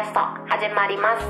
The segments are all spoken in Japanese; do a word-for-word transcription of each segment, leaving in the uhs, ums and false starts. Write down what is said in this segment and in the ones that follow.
ャスト始まります。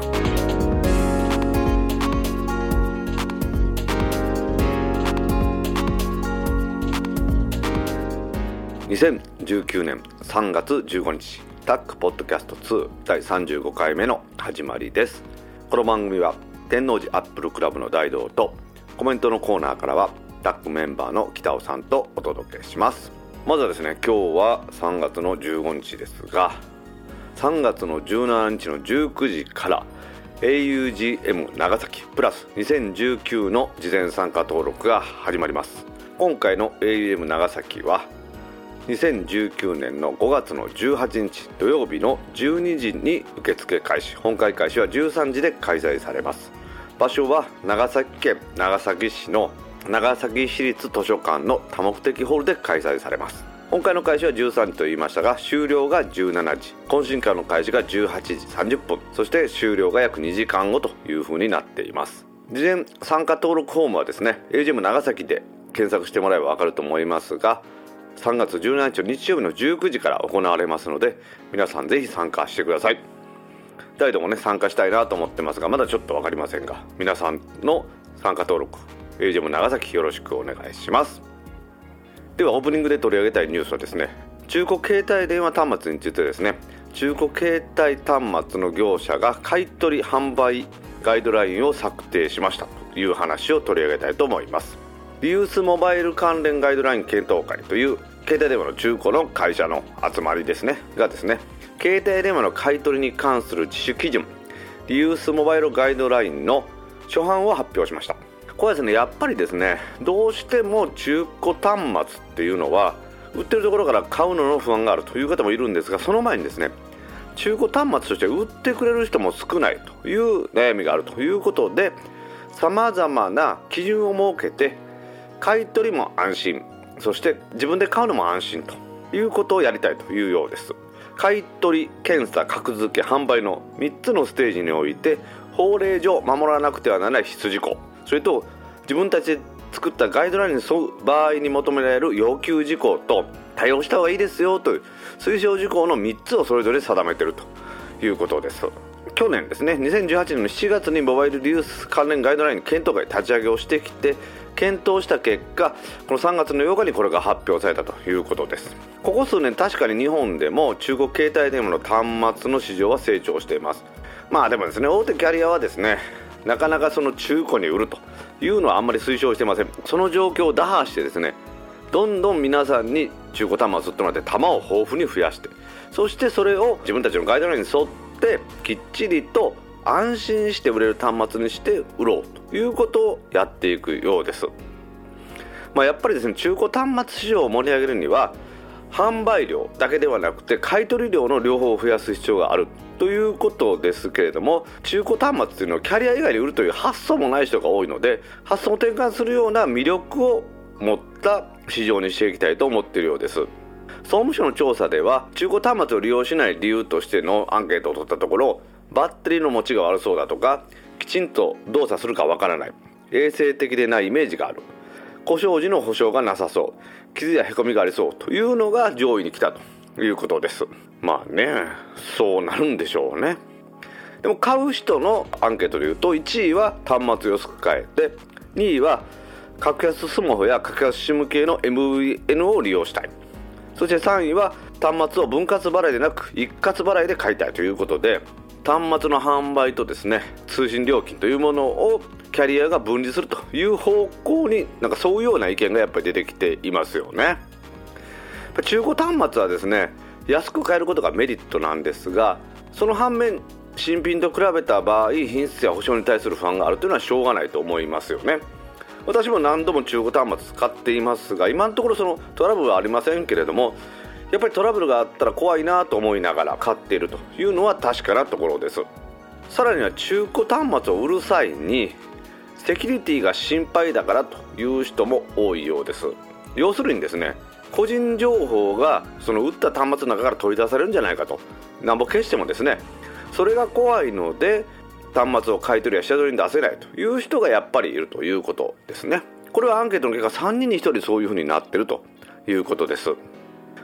にせんじゅうきゅうねんさんがつじゅうごにち、タックポッドキャストツーだいさんじゅうごかいめの始まりです。この番組は天王寺アップルクラブの大道とコメントのコーナーからはタックメンバーの北尾さんとお届けします。まずはですね、今日はさんがつのじゅうごにちですが、さんがつのじゅうしちにちのじゅうくじから エーユージーエム 長崎プラスにせんじゅうきゅうの事前参加登録が始まります。今回の エーユージーエム 長崎はにせんじゅうきゅうねんのごがつのじゅうはちにち土曜日のじゅうにじに受付開始、本会開始はじゅうさんじで開催されます。場所は長崎県長崎市の長崎市立図書館の多目的ホールで開催されます。本会の開始はじゅうさんじと言いましたが、終了がじゅうしちじ、懇親会の開始がじゅうはちじさんじゅっぷん、そして終了が約にじかんごというふうになっています。事前参加登録フォームはですね、 エーユージーエム 長崎で検索してもらえば分かると思いますが、さんがつじゅうしちにちの日曜日のじゅうくじから行われますので、皆さんぜひ参加してください。誰でもね参加したいなと思ってますが、まだちょっと分かりませんが、皆さんの参加登録 エーユージーエム 長崎よろしくお願いします。ではオープニングで取り上げたいニュースはですね、中古携帯電話端末についてですね、中古携帯端末の業者が買取販売ガイドラインを策定しましたという話を取り上げたいと思います。リユースモバイル関連ガイドライン検討会という携帯電話の中古の会社の集まりですねがですね、携帯電話の買取に関する自主基準リユースモバイルガイドラインの初版を発表しました。これはですね、やっぱりですね、どうしても中古端末っていうのは売ってるところから買うのの不安があるという方もいるんですが、その前にですね、中古端末として売ってくれる人も少ないという悩みがあるということで、さまざまな基準を設けて買い取りも安心、そして自分で買うのも安心ということをやりたいというようです。買い取り、検査、格付け、販売のみっつのステージにおいて法令上守らなくてはならない必須事項、それと自分たちで作ったガイドラインに沿う場合に求められる要求事項と対応した方がいいですよという推奨事項のみっつをそれぞれ定めているということです。去年ですね、にせんじゅうはちねんのしちがつにモバイルリユース関連ガイドライン検討会立ち上げをしてきて、検討した結果、このさんがつのようかにこれが発表されたということです。ここ数年確かに日本でも中古携帯電話の端末の市場は成長しています。まあでもですね、大手キャリアはですね、なかなかその中古に売るというのはあんまり推奨していません。その状況を打破してですね、どんどん皆さんに中古端末を売ってもらって玉を豊富に増やして、そしてそれを自分たちのガイドラインに沿ってきっちりと安心して売れる端末にして売ろうということをやっていくようです。まあ、やっぱりですね、中古端末市場を盛り上げるには販売量だけではなくて買取量の両方を増やす必要があるということですけれども、中古端末というのはキャリア以外に売るという発想もない人が多いので、発想を転換するような魅力を持った市場にしていきたいと思っているようです。総務省の調査では、中古端末を利用しない理由としてのアンケートを取ったところ、バッテリーの持ちが悪そうだとか、きちんと動作するかわからない、衛生的でないイメージがある、故障時の保証がなさそう、傷やへこみがありそうというのが上位に来たということです。まあね、そうなるんでしょうね。でも買う人のアンケートでいうと、いちいは端末を安く買えて、にいは格安スマホや格安 シム 系の エムブイエヌ を利用したい、そしてさんいは端末を分割払いでなく一括払いで買いたいということで、端末の販売とですね、通信料金というものをキャリアが分離するという方向に、なんかそういうような意見がやっぱり出てきていますよね。中古端末はですね、安く買えることがメリットなんですが、その反面新品と比べた場合、品質や保証に対する不安があるというのはしょうがないと思いますよね。私も何度も中古端末使っていますが、今のところそのトラブルはありませんけれども、やっぱりトラブルがあったら怖いなと思いながら買っているというのは確かなところです。さらには中古端末を売る際にセキュリティが心配だからという人も多いようです。要するにですね、個人情報がその売った端末の中から取り出されるんじゃないかと、なんぼ消してもですね、それが怖いので端末を買い取りや下取りに出せないという人がやっぱりいるということですね。これはアンケートの結果さんにんにひとりそういうふうになっているということです。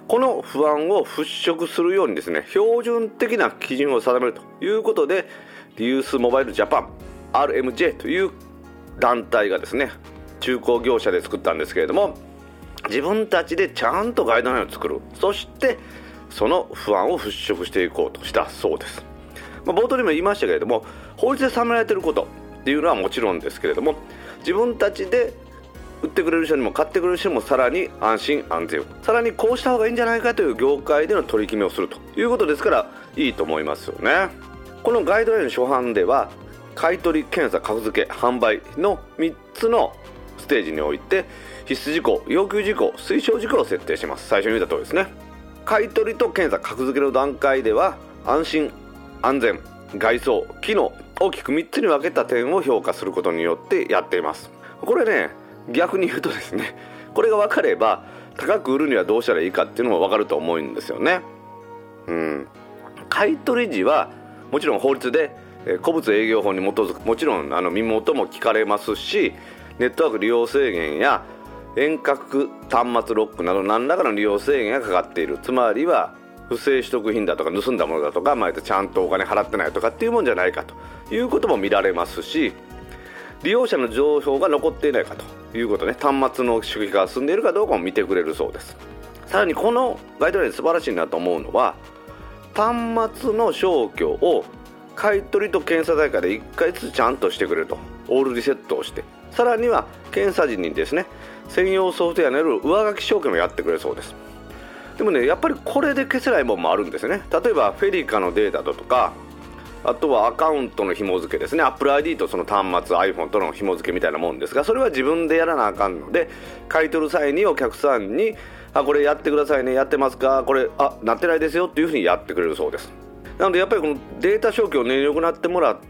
この不安を払拭するようにですね、標準的な基準を定めるということで、リユースモバイルジャパン アールエムジェー という団体がですね、中古業者で作ったんですけれども、自分たちでちゃんとガイドラインを作る、そしてその不安を払拭していこうとしたそうです。まあ、冒頭にも言いましたけれども、法律で定められていることっていうのはもちろんですけれども、自分たちで売ってくれる人にも買ってくれる人にもさらに安心安全を、さらにこうした方がいいんじゃないかという業界での取り決めをするということですから、いいと思いますよね。このガイドラインの初版では、買取、検査、格付け、販売のみっつのステージにおいて、必須事項、要求事項、推奨事項を設定します。最初に言った通りですね。買取と検査、格付けの段階では、安心安全、外装、機能、大きくみっつに分けた点を評価することによってやっています。これね、逆に言うとですね、これが分かれば高く売るにはどうしたらいいかっていうのも分かると思うんですよね。うん、買取時はもちろん法律で古物営業法に基づく、もちろんあの身元も聞かれますし、ネットワーク利用制限や遠隔端末ロックなど何らかの利用制限がかかっている、つまりは不正取得品だとか盗んだものだとか、まあ、ちゃんとお金払ってないとかっていうもんじゃないかということも見られますし、利用者の情報が残っていないかということね、端末の主義化が進んでいるかどうかも見てくれるそうです。さらにこのガイドライン素晴らしいなと思うのは、端末の消去を買取と検査代からいっかいずつちゃんとしてくれると、オールリセットをして、さらには検査時にですね、専用ソフトウェアによる上書き消去もやってくれるそうです。でもね、やっぱりこれで消せないものもあるんですね。例えばフェリカのデータだとか、あとはアカウントの紐付けですね、 Apple アイディー とその端末 iPhone との紐付けみたいなもんですが、それは自分でやらなあかんので、買い取る際にお客さんにあこれやってくださいね、やってますか、これあなってないですよっていうふうにやってくれるそうです。なのでやっぱりこのデータ消去を念力なってもらって、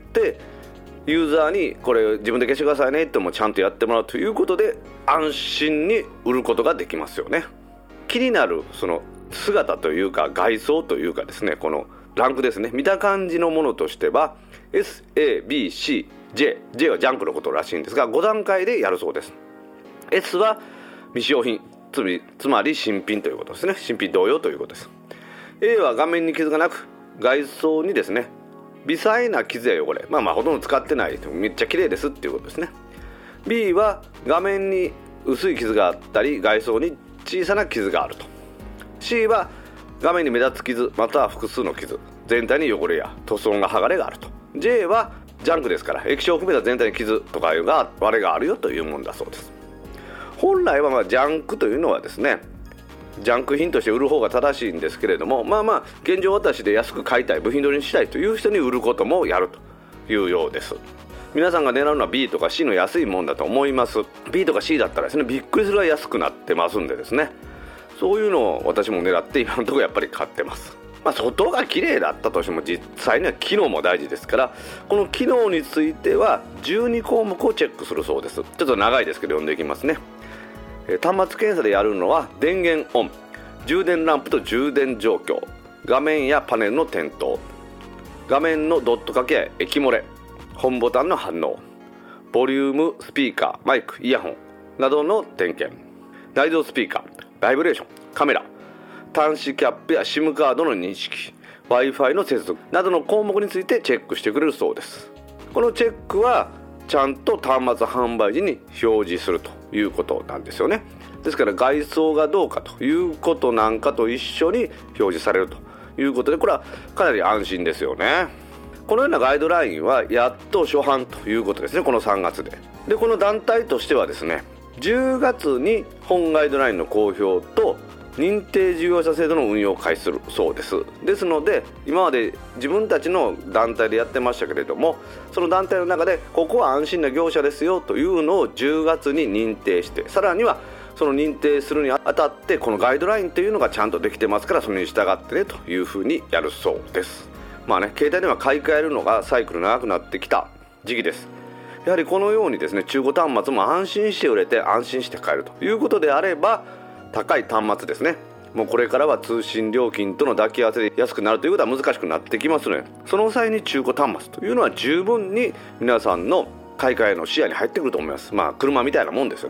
ユーザーにこれ自分で消してくださいねってもちゃんとやってもらうということで、安心に売ることができますよね。気になるその姿というか外装というかですね、このランクですね、見た感じのものとしては エス、エー、ビー、シー、ジェイ、ジェイ はジャンクのことらしいんですが、ご段階でやるそうです。 エス は未使用品、つまり、つまり新品ということですね、新品同様ということです。 エー は画面に傷がなく、外装にですね微細な傷や汚れ、まあまあほとんど使ってない、めっちゃ綺麗ですっていうことですね。 ビー は画面に薄い傷があったり、外装に小さな傷があると。 シー は画面に目立つ傷、または複数の傷、全体に汚れや塗装が剥がれがあると。 ジェイ はジャンクですから、液晶を含めた全体に傷とかが割れがあるよというものだそうです。本来はまあジャンクというのはですね、ジャンク品として売る方が正しいんですけれども、まあまあ現状私で安く買いたい、部品取りにしたいという人に売ることもやるというようです。皆さんが狙うのは ビー とか シー の安いものだと思います。 ビー とか シー だったらですね、びっくりするぐらい安くなってますんでですね、そういうのを私も狙って今のところやっぱり買ってます。まあ、外が綺麗だったとしても実際には機能も大事ですから、この機能についてはじゅうにこうもくをチェックするそうです。ちょっと長いですけど読んでいきますね。端末検査でやるのは電源オン、充電ランプと充電状況、画面やパネルの点灯、画面のドット掛けや液漏れ、ホームボタンの反応、ボリューム、スピーカー、マイク、イヤホンなどの点検、内蔵スピーカー、バイブレーション、カメラ、端子キャップや SIM カードの認識、 Wi-Fi の接続などの項目についてチェックしてくれるそうです。このチェックはちゃんと端末販売時に表示するということなんですよね。ですから外装がどうかということなんかと一緒に表示されるということで、これはかなり安心ですよね。このようなガイドラインはやっと初版ということですね、このさんがつで。でこの団体としてはですね、じゅうがつに本ガイドラインの公表と認定事業者制度の運用を開始するそうです。ですので今まで自分たちの団体でやってましたけれども、その団体の中でここは安心な業者ですよというのをじゅうがつに認定して、さらにはその認定するにあたってこのガイドラインというのがちゃんとできてますから、それに従ってねというふうにやるそうです。まあね、携帯電話買い替えるのがサイクル長くなってきた時期です。やはりこのようにですね、中古端末も安心して売れて安心して買えるということであれば、高い端末ですね、もうこれからは通信料金との抱き合わせで安くなるということは難しくなってきますので、その際に中古端末というのは十分に皆さんの買い替えの視野に入ってくると思います。まあ車みたいなもんですよね。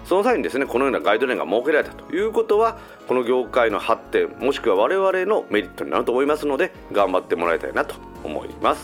その際にですねこのようなガイドラインが設けられたということはこの業界の発展もしくは我々のメリットになると思いますので頑張ってもらいたいなと思います。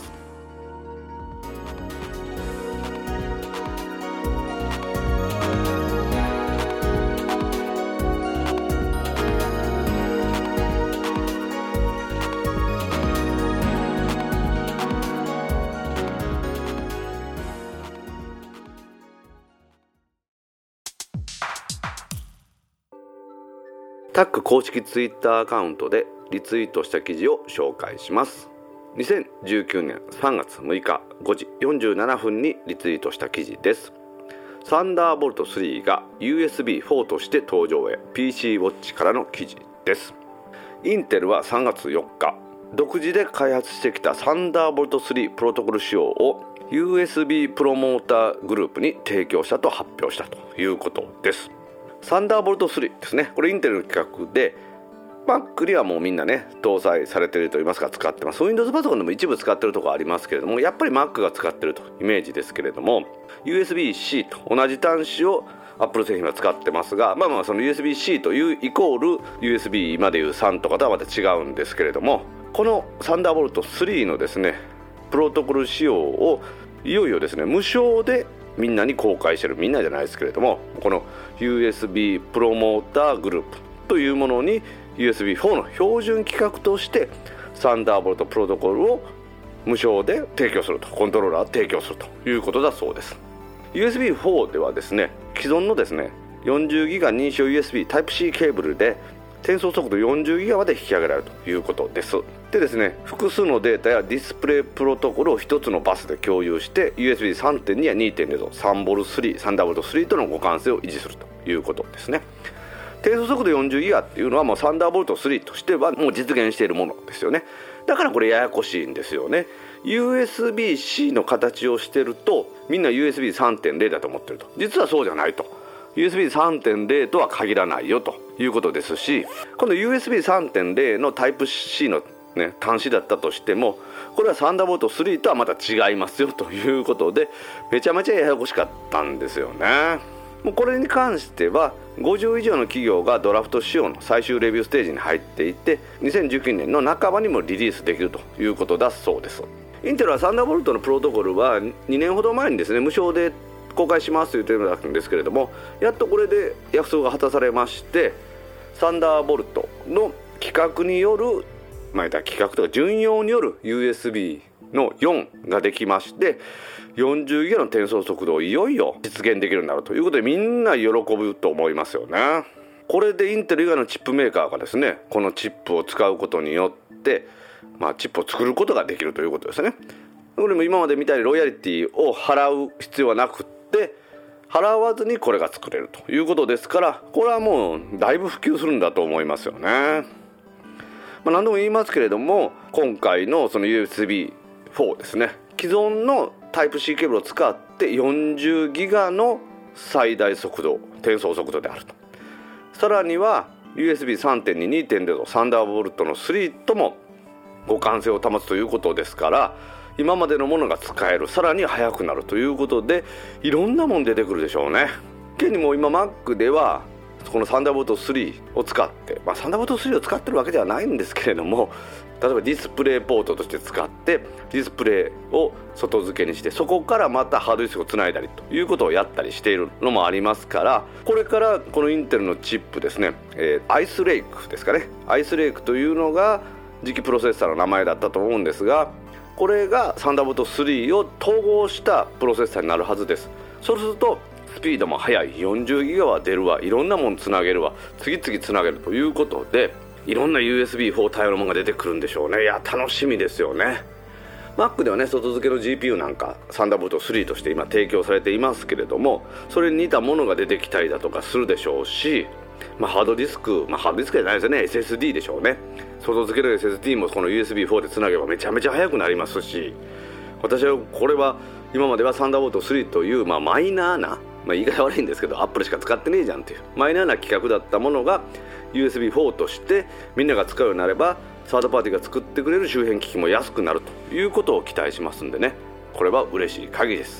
タック公式ツイッターアカウントでリツイートした記事を紹介します。にせんじゅうきゅうねんさんがつむいかごじよんじゅうななふんにリツイートした記事です。サンダーボルトスリーが ユーエスビーフォー として登場へ ピーシー ウォッチからの記事です。インテルはさんがつよっか独自で開発してきたサンダーボルトスリープロトコル仕様を ユーエスビー プロモーターグループに提供したと発表したということです。サンダーボルトスリーですね。これインテルの企画で Mac にはもうみんなね搭載されているといいますか使ってます。 Windows パソコンでも一部使っているところありますけれどもやっぱり Mac が使っているとイメージですけれども ユーエスビーシー と同じ端子を Apple 製品は使ってますがまあまあその ユーエスビーシー というイコール ユーエスビー 今でいうさんとかとはまた違うんですけれどもこのサンダーボルトスリーのですねプロトコル仕様をいよいよですね無償でみんなに公開してるみんなじゃないですけれどもこの ユーエスビー プロモーターグループというものに ユーエスビーフォー の標準規格としてサンダーボルトプロトコルを無償で提供するとコントローラーを提供するということだそうです。 ユーエスビーフォー ではですね既存のですね よんじゅうギガ 認証 ユーエスビー タイプ C ケーブルで転送速度よんじゅうギガまで引き上げられるということです。でですね複数のデータやディスプレイプロトコルを一つのバスで共有して ユーエスビーさんてんに や にてんゼロ サンボルスリーサンダーボルトスリーとの互換性を維持するということですね。転送速度よんじゅうギガっていうのはもうサンダーボルトスリーとしてはもう実現しているものですよね。だからこれややこしいんですよね。 ユーエスビーシー の形をしてるとみんな ユーエスビーさんてんゼロ だと思ってると実はそうじゃないとユーエスビーさんてんゼロ とは限らないよということですし今度 ユーエスビーさんてんゼロ のタイプ C の、ね、端子だったとしてもこれはサンダーボルトスリーとはまた違いますよということでめちゃめちゃややこしかったんですよね。もうこれに関してはごじゅう以上の企業がドラフト仕様の最終レビューステージに入っていてにせんじゅうきゅうねんの半ばにもリリースできるということだそうです。インテルはサンダーボルトのプロトコルはにねんほど前にですね無償で公開しますと言ってるんですけれどもやっとこれで約束が果たされましてサンダーボルトの規格による、まあ、規格とか順用による ユーエスビー のよんができましてよんじゅうギガの転送速度をいよいよ実現できるようになるということでみんな喜ぶと思いますよね。これでインテル以外のチップメーカーがですねこのチップを使うことによって、まあ、チップを作ることができるということですね。これも今までみたいにロイヤリティを払う必要はなくって払わずにこれが作れるということですからこれはもうだいぶ普及するんだと思いますよね。まあ、何度も言いますけれども今回のその ユーエスビーフォー ですね既存のタイプ C ケーブルを使ってよんじゅうギガの最大速度転送速度であるとさらには ユーエスビーさんてんに にてんゼロ サンダーボルトのスリーとも互換性を保つということですから今までのものが使えるさらに速くなるということでいろんなもん出てくるでしょうね。現にもう今 Mac ではこのサンダーボルトスリーを使って、まあ、サンダーボルトスリーを使ってるわけではないんですけれども例えばディスプレイポートとして使ってディスプレイを外付けにしてそこからまたハードディスクをつないだりということをやったりしているのもありますからこれからこのインテルのチップですね、えー、アイスレイクですかねアイスレイクというのが次期プロセッサーの名前だったと思うんですがこれがサンダーボルトスリーを統合したプロセッサーになるはずです。そうするとスピードも速いよんじゅうギガは出るわいろんなものつなげるわ次々つなげるということでいろんな ユーエスビーフォー 対応のものが出てくるんでしょうね。いや楽しみですよね。 Mac ではね外付けの ジーピーユー なんかサンダーボルトスリーとして今提供されていますけれどもそれに似たものが出てきたりだとかするでしょうし、まあ、ハードディスク、まあ、ハードディスクじゃないですよね エスエスディー でしょうね。外付けの エスエスディー もこの ユーエスビーフォー でつなげばめちゃめちゃ速くなりますし私はこれは今まではサンダーボルトスリーという、まあ、マイナーなまあ、言い方悪いんですけどアップルしか使ってねえじゃんっていうマイナーな規格だったものが ユーエスビーフォー としてみんなが使うようになればサードパーティーが作ってくれる周辺機器も安くなるということを期待しますんでねこれは嬉しい限りです。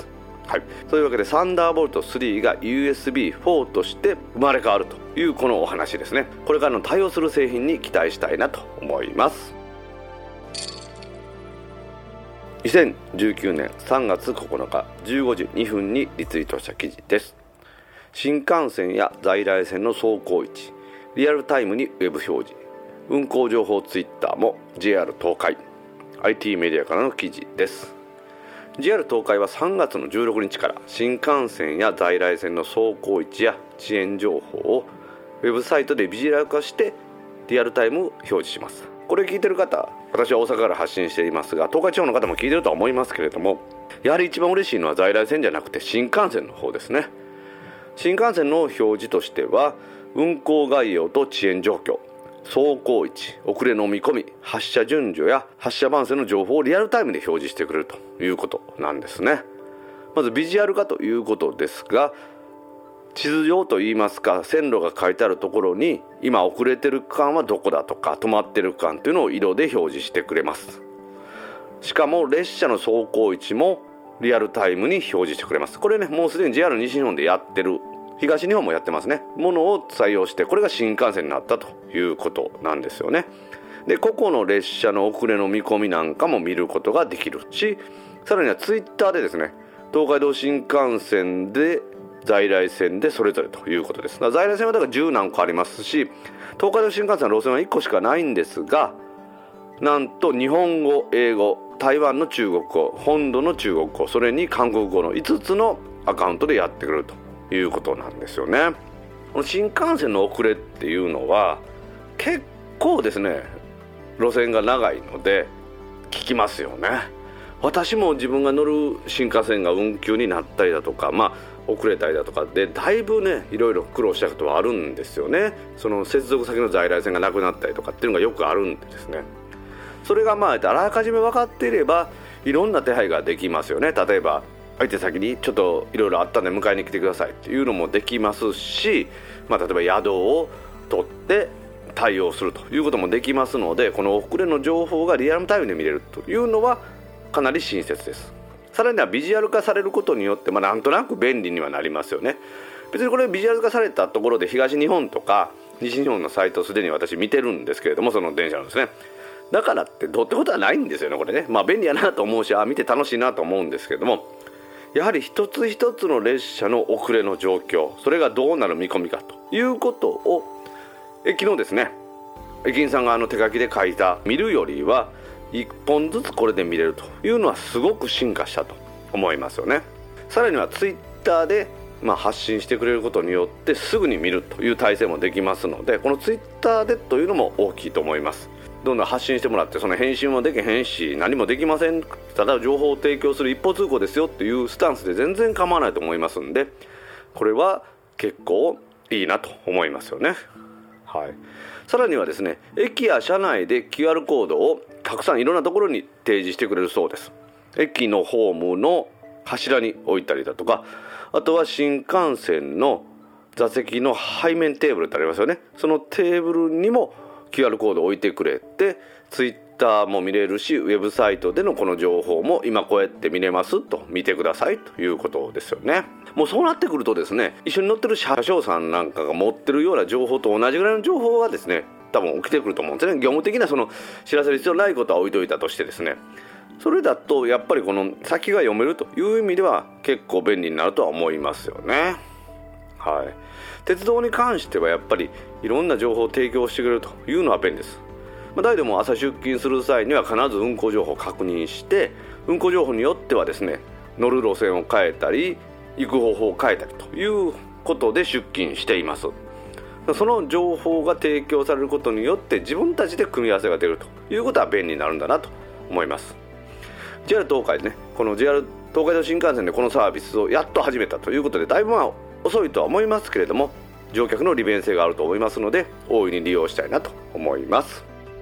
はい、そういうわけでサンダーボルトスリーが ユーエスビーフォー として生まれ変わるというこのお話ですね。これからの対応する製品に期待したいなと思います。にせんじゅうきゅうねんさんがつここのかじゅうごじにふんにリツイートした記事です。新幹線や在来線の走行位置、リアルタイムにウェブ表示、運行情報ツイッターも ジェイアール 東海 アイティー メディアからの記事です。 ジェイアール 東海はさんがつのじゅうろくにちから新幹線や在来線の走行位置や遅延情報をウェブサイトでビジュアル化してリアルタイム表示します。これ聞いてる方、私は大阪から発信していますが、東海地方の方も聞いてるとは思いますけれども、やはり一番嬉しいのは在来線じゃなくて新幹線の方ですね。新幹線の表示としては、運行概要と遅延状況、走行位置、遅れの見込み、発車順序や発車番線の情報をリアルタイムで表示してくれるということなんですね。まずビジュアル化ということですが、地図上といいますか、線路が書いてあるところに今遅れてる区間はどこだとか、止まってる区間というのを色で表示してくれます。しかも列車の走行位置もリアルタイムに表示してくれます。これね、もうすでに ジェイアール 西日本でやってる、東日本もやってますね、ものを採用して、これが新幹線になったということなんですよね。で、個々の列車の遅れの見込みなんかも見ることができるし、さらにはツイッターでですね、東海道新幹線で在来線でそれぞれということです。在来線はだからじゅうなんこありますし、東海道新幹線の路線はいっこしかないんですが、なんと日本語、英語、台湾の中国語、本土の中国語、それに韓国語のいつつのアカウントでやってくれるということなんですよね。この新幹線の遅れっていうのは結構ですね、路線が長いので聞きますよね。私も自分が乗る新幹線が運休になったりだとか、まあ遅れたりだとかでだいぶね、いろいろ苦労したことはあるんですよね。その接続先の在来線がなくなったりとかっていうのがよくあるんですね。それがまああらかじめ分かっていればいろんな手配ができますよね。例えば相手先にちょっといろいろあったんで迎えに来てくださいっていうのもできますし、まあ、例えば宿を取って対応するということもできますので、この遅れの情報がリアルタイムで見れるというのはかなり親切です。さらにはビジュアル化されることによって、まあ、なんとなく便利にはなりますよね。別にこれビジュアル化されたところで東日本とか西日本のサイトすでに私見てるんですけれども、その電車のですね、だからってどうってことはないんですよね、これね。まあ便利やなと思うし、あ見て楽しいなと思うんですけれども、やはり一つ一つの列車の遅れの状況、それがどうなる見込みかということを駅のですね、駅員さんがあの手書きで書いた見るよりはいっぽんずつこれで見れるというのはすごく進化したと思いますよね。さらにはツイッターでまあ発信してくれることによってすぐに見るという体制もできますので、このツイッターでというのも大きいと思います。どんどん発信してもらって、その返信もできへんし何もできません、ただ情報を提供する一方通行ですよっていうスタンスで全然構わないと思いますんで、これは結構いいなと思いますよね。はい、さらにはですね、駅や車内で キューアール コードをたくさんいろんなところに提示してくれるそうです。駅のホームの柱に置いたりだとか、あとは新幹線の座席の背面テーブルってありますよね。そのテーブルにも キューアール コードを置いてくれて、ツイッターも見れるし、ウェブサイトでのこの情報も今こうやって見れますと、見てくださいということですよね。もうそうなってくるとですね、一緒に乗ってる車掌さんなんかが持ってるような情報と同じぐらいの情報がですね、多分起きてくると思うんですね。業務的なその知らせる必要ないことは置いといたとしてですね、それだとやっぱりこの先が読めるという意味では結構便利になるとは思いますよね。はい、鉄道に関してはやっぱりいろんな情報を提供してくれるというのは便利です。まあ、誰でも朝出勤する際には必ず運行情報を確認して、運行情報によってはですね、乗る路線を変えたり行く方法を変えたりということで出勤しています。その情報が提供されることによって自分たちで組み合わせが出るということは便利になるんだなと思います。 ジェイアール 東海でね、この ジェイアール 東海道新幹線でこのサービスをやっと始めたということで、だいぶまあ遅いとは思いますけれども、乗客の利便性があると思いますので大いに利用したいなと思います。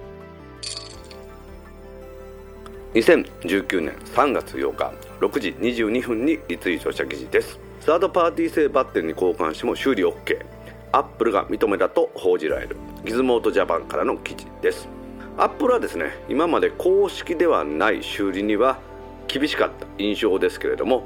にせんじゅうきゅうねんさんがつようかろくじにじゅうにふんにリツイートした記事です。サードパーティー製バッテリーに交換しても修理 OK、 アップルが認めたと報じられるギズモートジャパンからの記事です。アップルはですね、今まで公式ではない修理には厳しかった印象ですけれども、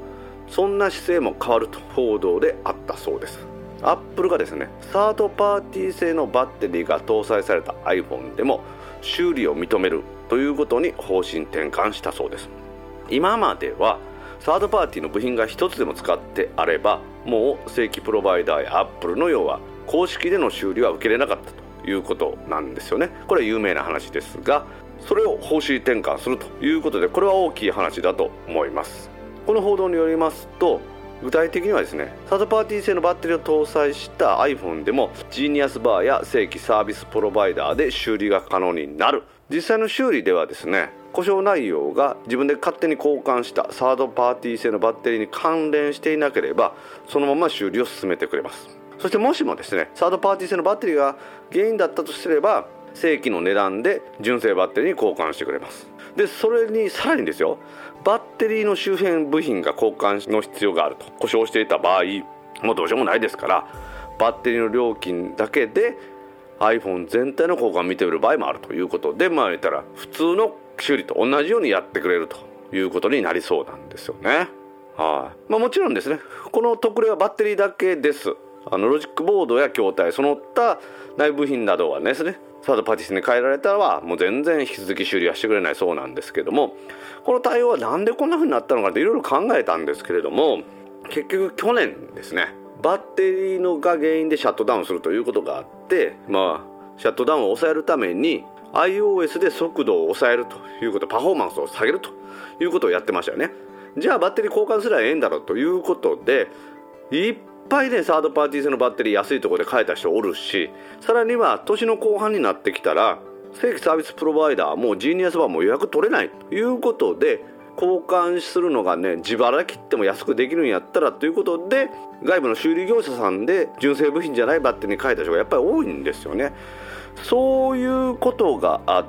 そんな姿勢も変わると報道であったそうです。アップルがですね、サードパーティー製のバッテリーが搭載された iPhone でも修理を認めるということに方針転換したそうです。今まではサードパーティーの部品が一つでも使ってあれば、もう正規プロバイダーやアップルのようは公式での修理は受けれなかったということなんですよね。これは有名な話ですが、それを方針転換するということで、これは大きい話だと思います。この報道によりますと、具体的にはですね、サードパーティー製のバッテリーを搭載した iPhone でもジーニアスバーや正規サービスプロバイダーで修理が可能になる。実際の修理ではですね、故障内容が自分で勝手に交換したサードパーティー製のバッテリーに関連していなければ、そのまま修理を進めてくれます。そしてもしもですね、サードパーティー製のバッテリーが原因だったとすれば、正規の値段で純正バッテリーに交換してくれます。でそれにさらにですよ、バッテリーの周辺部品が交換の必要があると、故障していた場合もうどうしようもないですから、バッテリーの料金だけで iPhone 全体の交換を認める場合もあるということで、まあ言ったら普通の修理と同じようにやってくれるということになりそうなんですよね。はい、まあ、もちろんですね、この特例はバッテリーだけです。あのロジックボードや筐体、その他内部品などはですね、サードパーティーに変えられたらもう全然引き続き修理はしてくれないそうなんですけども、この対応はなんでこんな風になったのかっていろいろ考えたんですけれども、結局去年ですね、バッテリーのが原因でシャットダウンするということがあって、まあシャットダウンを抑えるために iOS で速度を抑えるということ、パフォーマンスを下げるということをやってましたよね。じゃあバッテリー交換すればええんだろうということで、いっぱいねサードパーティー製のバッテリー安いところで買えた人おるし、さらには年の後半になってきたら正規サービスプロバイダーもジーニアスバーも予約取れないということで、交換するのがね自腹切っても安くできるんやったらということで、外部の修理業者さんで純正部品じゃないバッテリーに変えた人がやっぱり多いんですよね。そういうことがあって、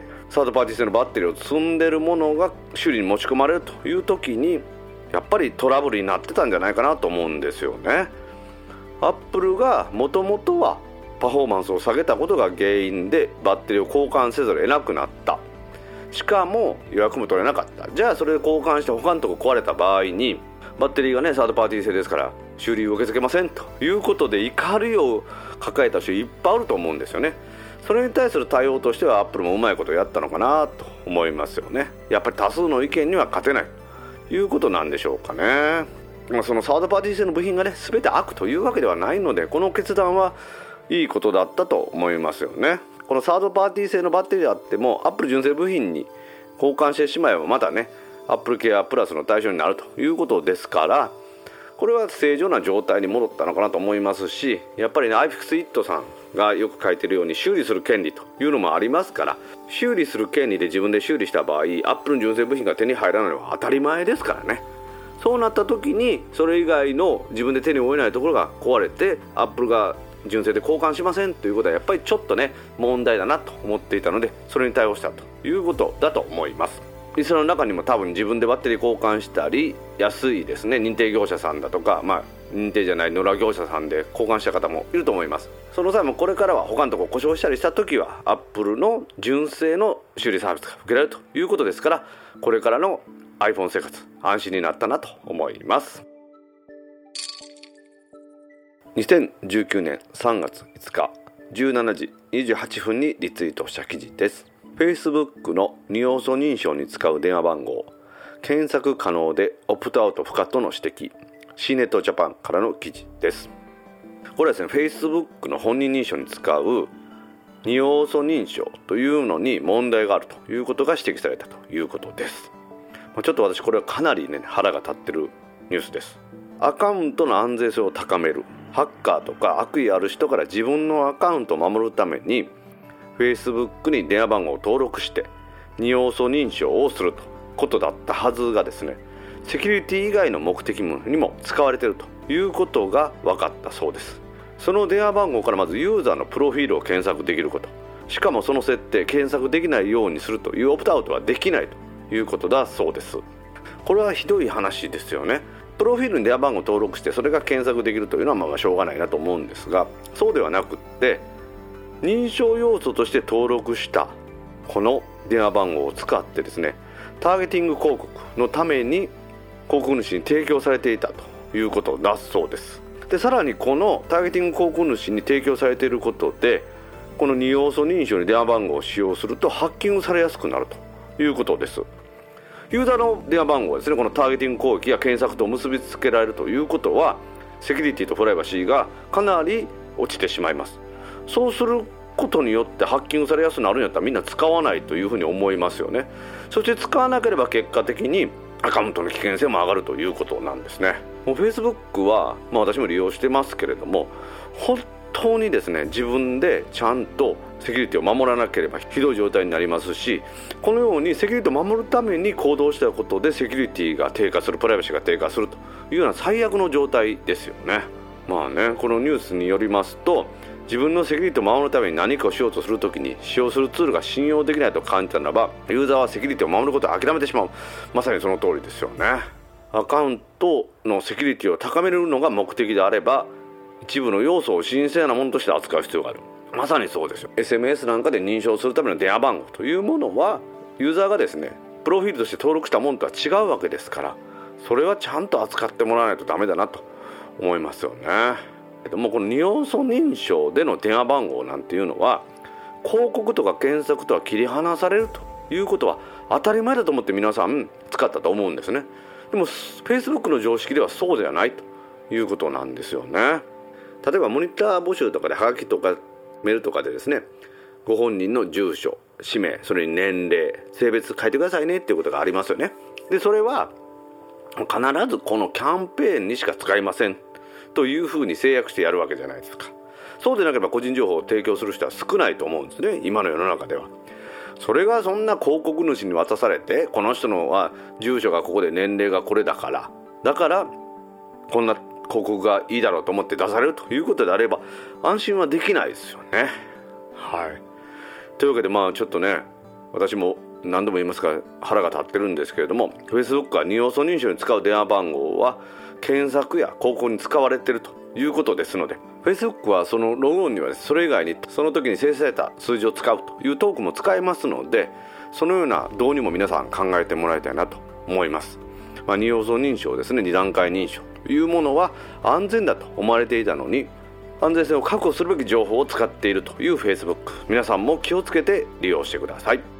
サードパーティー製のバッテリーを積んでるものが修理に持ち込まれるという時にやっぱりトラブルになってたんじゃないかなと思うんですよね。アップルがもともとはパフォーマンスを下げたことが原因でバッテリーを交換せざるを得なくなった、しかも予約も取れなかった。じゃあそれで交換して他のとこ壊れた場合に、バッテリーがねサードパーティー製ですから修理を受け付けませんということで怒りを抱えた人いっぱいあると思うんですよね。それに対する対応としてはアップルもうまいことやったのかなと思いますよね。やっぱり多数の意見には勝てないということなんでしょうかね。まあ、そのサードパーティー製の部品がね全て悪というわけではないので、この決断はいいことだったと思いますよね。このサードパーティー製のバッテリーであってもアップル純正部品に交換してしまえばまたねアップルケアプラスの対象になるということですから、これは正常な状態に戻ったのかなと思いますし、やっぱりね アイフィクスイット さんがよく書いてるように修理する権利というのもありますから、修理する権利で自分で修理した場合アップルの純正部品が手に入らないのは当たり前ですからね。そうなった時にそれ以外の自分で手に負えないところが壊れてアップルが純正で交換しませんということはやっぱりちょっとね問題だなと思っていたので、それに対応したということだと思います。その中にも多分自分でバッテリー交換したり、安いですね認定業者さんだとか、まあ認定じゃない野良業者さんで交換した方もいると思います。その際もこれからは他のところ故障したりした時はアップルの純正の修理サービスが受けられるということですから、これからの iPhone 生活安心になったなと思います。にせんじゅうきゅうねんさんがついつかじゅうしちじにじゅうはっぷんにリツイートした記事です。 Facebook の二要素認証に使う電話番号、検索可能でオプトアウト不可との指摘、 シーネットジャパンからの記事です。これはですね Facebook の本人認証に使う二要素認証というのに問題があるということが指摘されたということです。ちょっと私これはかなりね腹が立ってるニュースです。アカウントの安全性を高める、ハッカーとか悪意ある人から自分のアカウントを守るために Facebook に電話番号を登録して二要素認証をするとことだったはずがですね、セキュリティ以外の目的にも使われているということが分かったそうです。その電話番号からまずユーザーのプロフィールを検索できること、しかもその設定検索できないようにするというオプトアウトはできないということだそうです。これはひどい話ですよね。プロフィールに電話番号を登録してそれが検索できるというのはまあしょうがないなと思うんですが、そうではなくって認証要素として登録したこの電話番号を使ってですね、ターゲティング広告のために広告主に提供されていたということだそうです。でさらにこのターゲティング広告主に提供されていることで、このに要素認証に電話番号を使用するとハッキングされやすくなるということです。ユーザーの電話番号ですね、このターゲティング攻撃や検索と結びつけられるということは、セキュリティとプライバシーがかなり落ちてしまいます。そうすることによってハッキングされやすくなるんやったらみんな使わないというふうに思いますよね。そして使わなければ結果的にアカウントの危険性も上がるということなんですね。もう Facebook は、まあ、私も利用してますけれども、本当にですね、自分でちゃんとセキュリティを守らなければひどい状態になりますし、このようにセキュリティを守るために行動したことでセキュリティが低下する、プライバシーが低下するというような最悪の状態ですよね。まあね、このニュースによりますと、自分のセキュリティを守るために何かをしようとするときに使用するツールが信用できないと感じたならば、ユーザーはセキュリティを守ることを諦めてしまう。まさにその通りですよね。アカウントのセキュリティを高めるのが目的であれば、一部の要素を神聖なものとして扱う必要がある。まさにそうですよ。 エスエムエス なんかで認証するための電話番号というものは、ユーザーがですねプロフィールとして登録したものとは違うわけですから、それはちゃんと扱ってもらわないとダメだなと思いますよね。でもこのに要素認証での電話番号なんていうのは、広告とか検索とは切り離されるということは当たり前だと思って皆さん使ったと思うんですね。でも Facebook の常識ではそうではないということなんですよね。例えばモニター募集とかでハガキとかメールとかでですね、ご本人の住所、氏名、それに年齢、性別書いてくださいねっていうことがありますよね。でそれは必ずこのキャンペーンにしか使いませんというふうに制約してやるわけじゃないですか。そうでなければ個人情報を提供する人は少ないと思うんですね、今の世の中では。それがそんな広告主に渡されて、この人のは住所がここで年齢がこれだからだからこんな広告がいいだろうと思って出されるということであれば、安心はできないですよね。はい。というわけで、まあちょっとね、私も何度も言いますが腹が立ってるんですけれども、 Facebook がに要素認証に使う電話番号は検索や広告に使われているということですので、 Facebook はそのログオンにはそれ以外にその時に生成された数字を使うというトークも使えますので、そのような導入も皆さん考えてもらいたいなと思います。まあ、に要素認証ですね、に段階認証というものは安全だと思われていたのに、安全性を確保するべき情報を使っているという Facebook、 皆さんも気をつけて利用してください。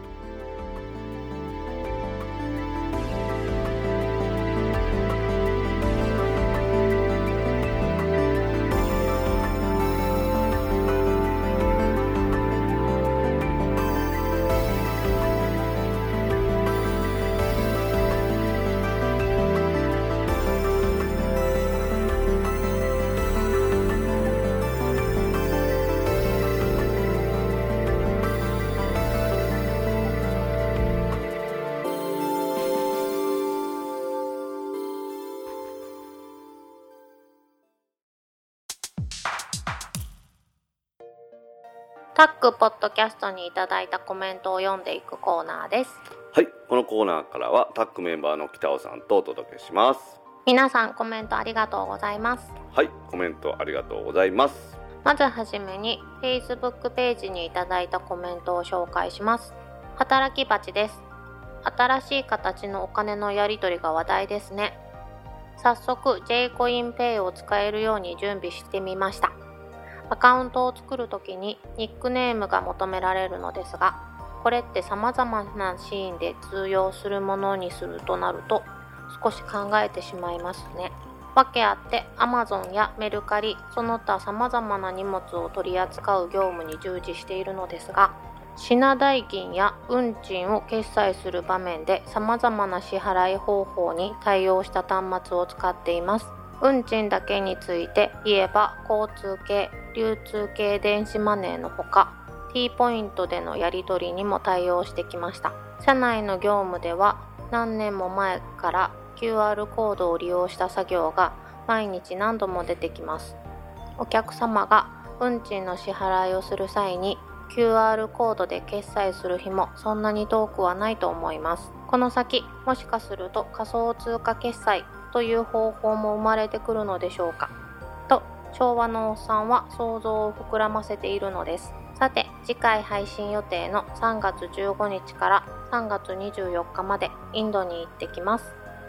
タックポッドキャストにいただいたコメントを読んでいくコーナーです。 はい、このコーナーからはタックメンバーの北尾さんとお届けします。 皆さんコメントありがとうございます。 はい、コメントありがとうございます。 まずはじめに Facebook ページにいただいたコメントを紹介します。働き蜂です。新しい形のお金のやり取りが話題ですね。早速 J コインペイを使えるように準備してみました。アカウントを作るときにニックネームが求められるのですが、これって様々なシーンで通用するものにするとなると少し考えてしまいますね。わけあって Amazon やメルカリ、その他様々な荷物を取り扱う業務に従事しているのですが、品代金や運賃を決済する場面で様々な支払い方法に対応した端末を使っています。運賃だけについて言えば、交通系、流通系電子マネーのほか T ポイントでのやり取りにも対応してきました。社内の業務では何年も前から キューアール コードを利用した作業が毎日何度も出てきます。お客様が運賃の支払いをする際に キューアール コードで決済する日もそんなに遠くはないと思います。この先もしかすると仮想通貨決済という方法も生まれてくるのでしょうかと、昭和のおっさんは想像を膨らませているのです。さて、次回配信予定のさんがつじゅうごにちからさんがつにじゅうよっかまでインドに行ってきます。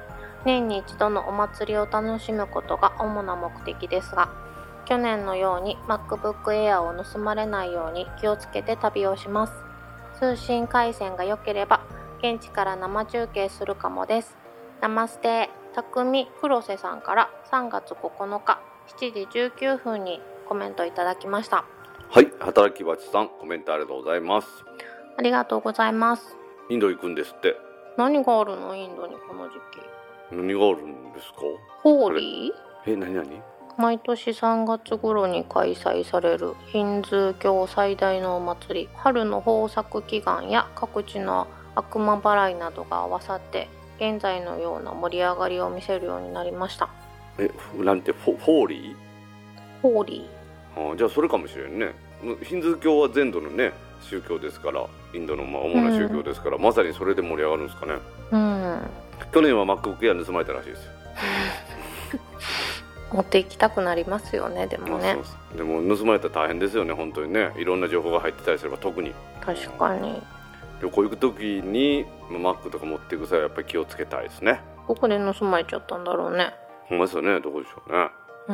年に一度のお祭りを楽しむことが主な目的ですが、去年のように MacBook Air を盗まれないように気をつけて旅をします。通信回線が良ければ現地から生中継するかもです。ナマステ。たくみ黒瀬さんからさんがつここのかしちじじゅうきゅうふんにコメントいただきました。 はい、働きバチさん、コメントありがとうございます。 ありがとうございます。 インド行くんですって。 何があるのインドにこの時期。 何があるんですか。 ホーリーえ、何何。 毎年さんがつ頃に開催されるヒンズー教最大のお祭り、春の豊作祈願や各地の悪魔払いなどが合わさって現在のような盛り上がりを見せるようになりました。 え、なんてフォ、フォーリーホーリー。あ、じゃあそれかもしれんね。ヒンズー教は全土のね宗教ですから、インドのまあ主な宗教ですから、うん、まさにそれで盛り上がるんですかね。 うん。 去年は MacBook Air 盗まれたらしいですよ。 持って行きたくなりますよね。でもね。 そうそう。でも盗まれたら大変ですよね、本当にね。いろんな情報が入ってたりすれば特に。 確かに。 旅行行く時に Mac とか持っていく際はやっぱり気をつけたいですね。 どこで盗まれちゃったんだろうね。 ほんまですよね。どこでしょうね。 うん。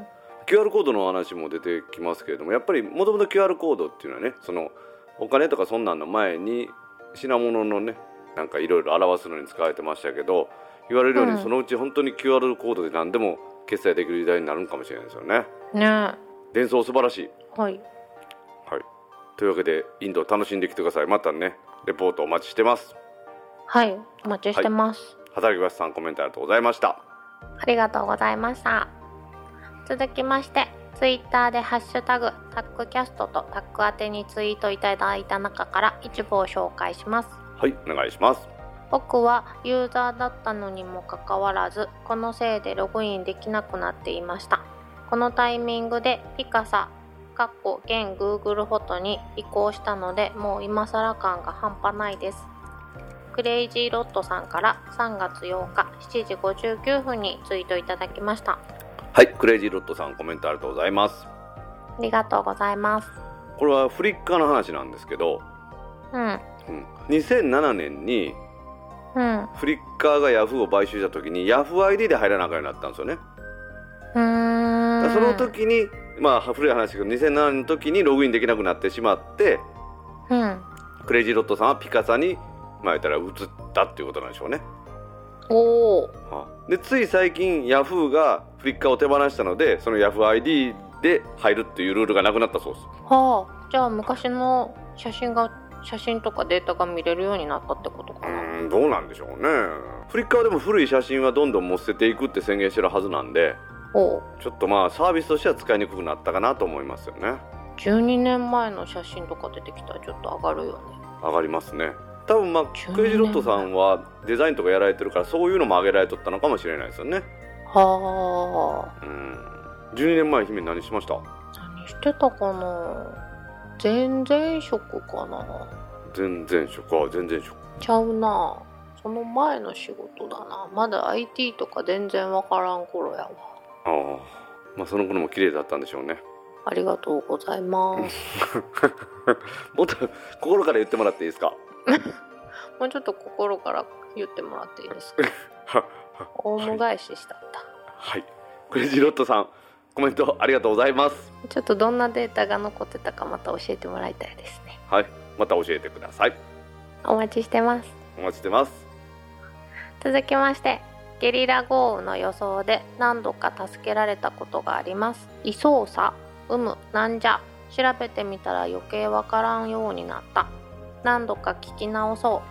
キューアール コードの話も出てきますけれども、やっぱりもともと キューアール コードっていうのはね、そのお金とかそんなんの前に品物のねなんかいろいろ表すのに使われてましたけど、言われるように、うん、そのうち本当に キューアール コードで何でも決済できる時代になるかもしれないですよね。 ね。 伝送素晴らしい。 はいはい。というわけでインドを楽しんできてください。またねレポートお待ちしてます。 はい、お待ちしてます。 はい、働きバチさん、コメントありがとうございました。 ありがとうございました。続きましてツイッターでハッシュタグタックキャストとタック宛てにツイートいただいた中から一部を紹介します。 はい、お願いします。 僕はユーザーだったのにもかかわらずこのせいでログインできなくなっていました。このタイミングでピカサ現 Google フォトに移行したので、もう今更感が半端ないです。クレイジーロットさんからさんがつようかしちじごじゅうきゅうふんにツイートいただきました。 はい、クレイジーロットさん、コメントありがとうございます。 ありがとうございます。 これはフリッカーの話なんですけど、 うん、うん、 にせんななねんにうん、 フリッカーがヤフーを買収した時にヤフー アイディー で入らなきゃいけなかったんですよね。 うーん、 その時にまあ古い話ですけどにせんななねんの時にログインできなくなってしまって、 うん、 クレイジーロットさんはピカサにまあ言ったら移ったっていうことなんでしょうね。 おー。 でつい最近ヤフーがフリッカーを手放したので、そのヤフー アイディー で入るっていうルールがなくなったそうです。 はあ、じゃあ昔の写真が写真とかデータが見れるようになったってことかな。 うーん、どうなんでしょうね。フリッカーでも古い写真はどんどんもう捨てていくって宣言してるはずなんで、 おちょっとまあサービスとしては使いにくくなったかなと思いますよね。 じゅうにねんまえの写真とか出てきたらちょっと上がるよね。 上がりますね。多分まあクレイジーロットさんはデザインとかやられてるからそういうのも上げられとったのかもしれないですよね。 はあ。 うん。じゅうにねんまえ姫何しました？ 何してたかな。全然職かな。 全然職は全然職ちゃうな。その前の仕事だな。まだ アイティー とか全然わからん頃やわ。 ああ、まあその頃も綺麗だったんでしょうね。 ありがとうございますもっと心から言ってもらっていいですか？ もうちょっと心から言ってもらっていいですか？オウム返ししたった。 はい、クレイジーロットさん、コメントありがとうございます。 ちょっとどんなデータが残ってたかまた教えてもらいたいですね。 はい、また教えてください。 お待ちしてます。 お待ちしてます。 続きまして、ゲリラ豪雨の予想で何度か助けられたことがあります。異操作、有無、なんじゃ、調べてみたら余計わからんようになった。何度か聞き直そう。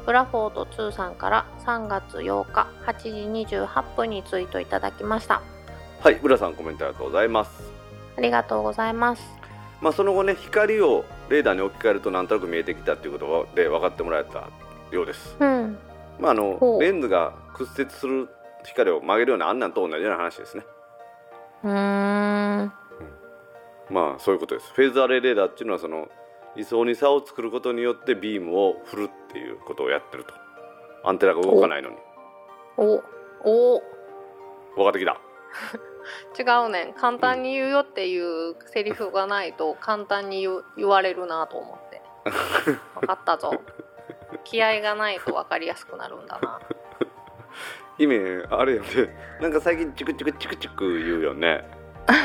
ブラフォードツーさんからさんがつようかはちじにじゅうはっぷんにツイートいただきました。 はい、ブラさん、コメントありがとうございます。 ありがとうございます。 まあその後ね、光をレーダーに置き換えるとなんとなく見えてきたということで分かってもらえたようです。 うん。 まああのレンズが屈折する光を曲げるようなあんなんと同じような話ですね。 うーん。うん、 まあそういうことです。フェーズアレイレーダーっていうのはその位相に差を作ることによってビームを振るっていうことをやってると。アンテナが動かないのに。 おおお分かってきた。 違うねん。簡単に言うよっていうセリフがないと簡単に 言, 言われるなと思って分かったぞ。気合がないと分かりやすくなるんだな。 姫あれよね、なんか最近チクチクチクチク言うよね。ね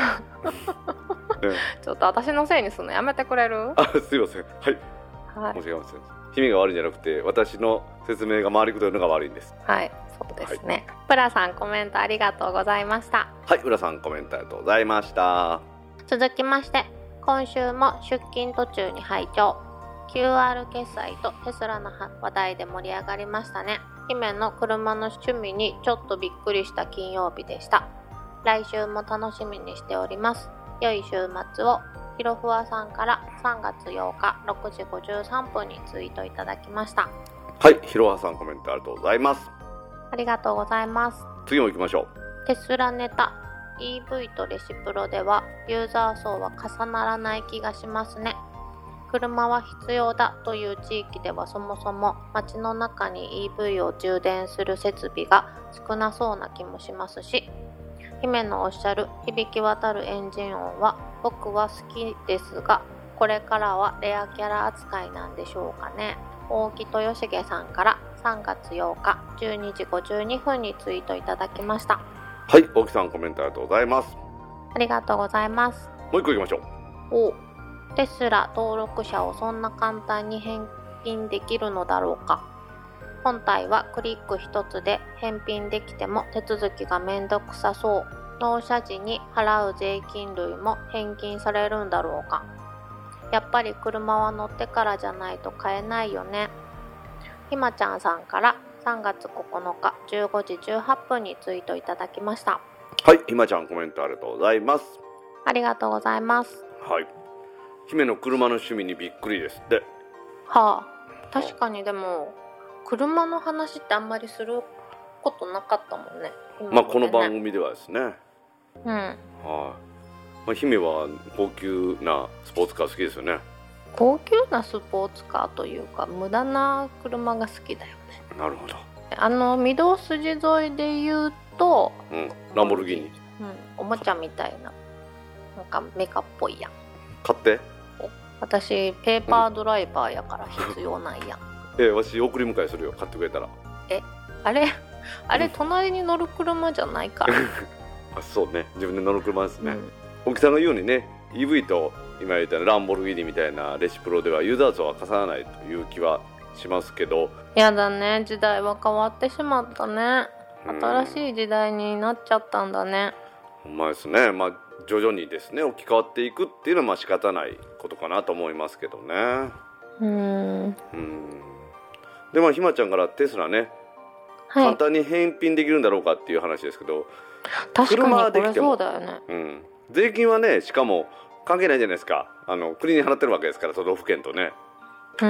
ちょっと私のせいにするのやめてくれる？ あ、すいません。はい、 はい、 申し訳ございません。姫が悪いんじゃなくて私の説明が回りくどいのが悪いんです。 はい、そうですね、はい、プラさんコメントありがとうございました。 はい、浦さんコメントありがとうございました。 続きまして、今週も出勤途中に拝聴 キューアール 決済とテスラの話題で盛り上がりましたね。姫の車の趣味にちょっとびっくりした金曜日でした。来週も楽しみにしております。良い週末を。ひろふわさんからさんがつようかろくじごじゅうさんぷんにツイートいただきました。 はい、ひろはさんコメントありがとうございます。 ありがとうございます。 次も行きましょう。テスラネタ イーブイ とレシプロではユーザー層は重ならない気がしますね。車は必要だという地域ではそもそも街の中に イーブイ を充電する設備が少なそうな気もしますし、姫のおっしゃる響き渡るエンジン音は僕は好きですが、これからはレアキャラ扱いなんでしょうかね。大木豊重さんからさんがつようかじゅうにじごじゅうにふんにツイートいただきました。 はい、大木さんコメントありがとうございます。 ありがとうございます。 もう一個いきましょう。 おテスラ登録者をそんな簡単に返品できるのだろうか。本体はクリック一つで返品できても手続きがめんどくさそう。納車時に払う税金類も返金されるんだろうか。やっぱり車は乗ってからじゃないと買えないよね。ひまちゃんさんからさんがつここのかじゅうごじじゅうはっぷんにツイートいただきました。 はい、ひまちゃんコメントありがとうございます。 ありがとうございます。 はい、姫の車の趣味にびっくりですって。 はあ、確かにでも車の話ってあんまりすることなかったもんね。 まあこの番組ではですね。 うん。はい、 まあ、姫は高級なスポーツカー好きですよね。 高級なスポーツカーというか無駄な車が好きだよね。 なるほど。 あの御堂筋沿いで言うと、 うん、ランボルギーニ、うん、 おもちゃみたいななんかメカっぽいやん。 買って。 私ペーパードライバーやから必要ないやん、 うん、えわし送り迎えするよ、買ってくれたら。 えあれあれ隣に乗る車じゃないからあ、そうね、自分で乗る車ですね、うん、大木さんが言うようにね イーブイ と今言ったランボルギーニみたいなレシプロではユーザー層は重ならないという気はしますけど。 やだね、時代は変わってしまったね。新しい時代になっちゃったんだね。 ほんまですね。まあ徐々にですね置き換わっていくっていうのはまあ仕方ないことかなと思いますけどね。 うーんうんでまあひまちゃんからテスラね、はい、簡単に返品できるんだろうかっていう話ですけど、 確かにこれそうだよね、 うん、税金はねしかも関係ないじゃないですか。あの国に払ってるわけですから、都道府県とね。 うん、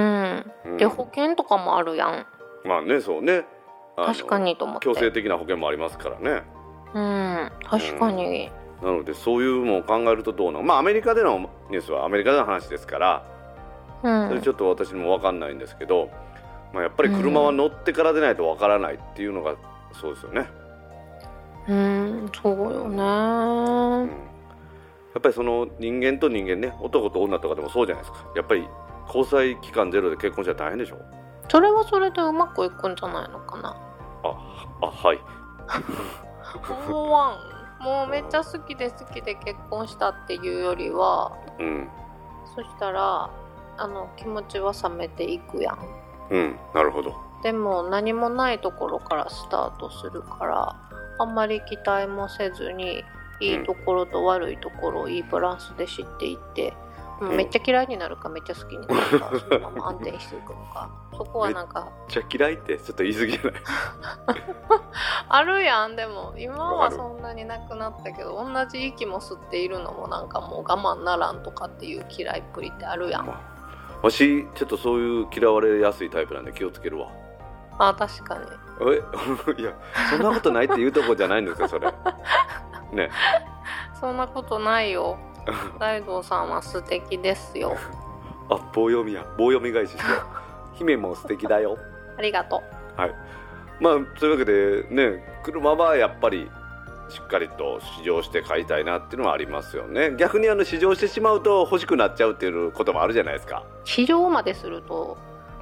うん、で保険とかもあるやん。 まあね、そうね、 確かにと思って強制的な保険もありますからね。 うん確かに、 うん、なのでそういうのを考えるとどうなの。まあアメリカでのニュースはアメリカでの話ですから、うん、それちょっと私にも分かんないんですけど、まあ、やっぱり車は乗ってからでないと分からないっていうのがそうですよね。 うん、そうよね、うん、 やっぱりその人間と人間ね、男と女とかでもそうじゃないですか。やっぱり交際期間ゼロで結婚したら大変でしょ。 それはそれでうまくいくんじゃないのかな。 あ、あ、はい思わん。もうめっちゃ好きで好きで結婚したっていうよりは、うん、そしたらあの気持ちは冷めていくやん。 うん、なるほど。 でも何もないところからスタートするから、あんまり期待もせずにいいところと悪いところをいいバランスで知っていって、うん、めっちゃ嫌いになるかめっちゃ好きになるか、そのまま安定していくのかそこはなんかめっちゃ嫌いってちょっと言い過ぎじゃないあるやん。でも今はそんなになくなったけど、同じ息も吸っているのもなんかもう我慢ならんとかっていう嫌いっぷりってあるやん、まあ、わしちょっとそういう嫌われやすいタイプなんで気をつけるわ。 あ、確かに。 えいやそんなことないって言うとこじゃないんですかそれね。 そんなことないよ大道さんは素敵ですよ。 あ、棒読みや棒読み返しして姫も素敵だよありがとう。はい、まあそういうわけでね、車はやっぱりしっかりと試乗して買いたいなっていうのはありますよね。逆にあの試乗してしまうと欲しくなっちゃうっていうこともあるじゃないですか。 試乗まですると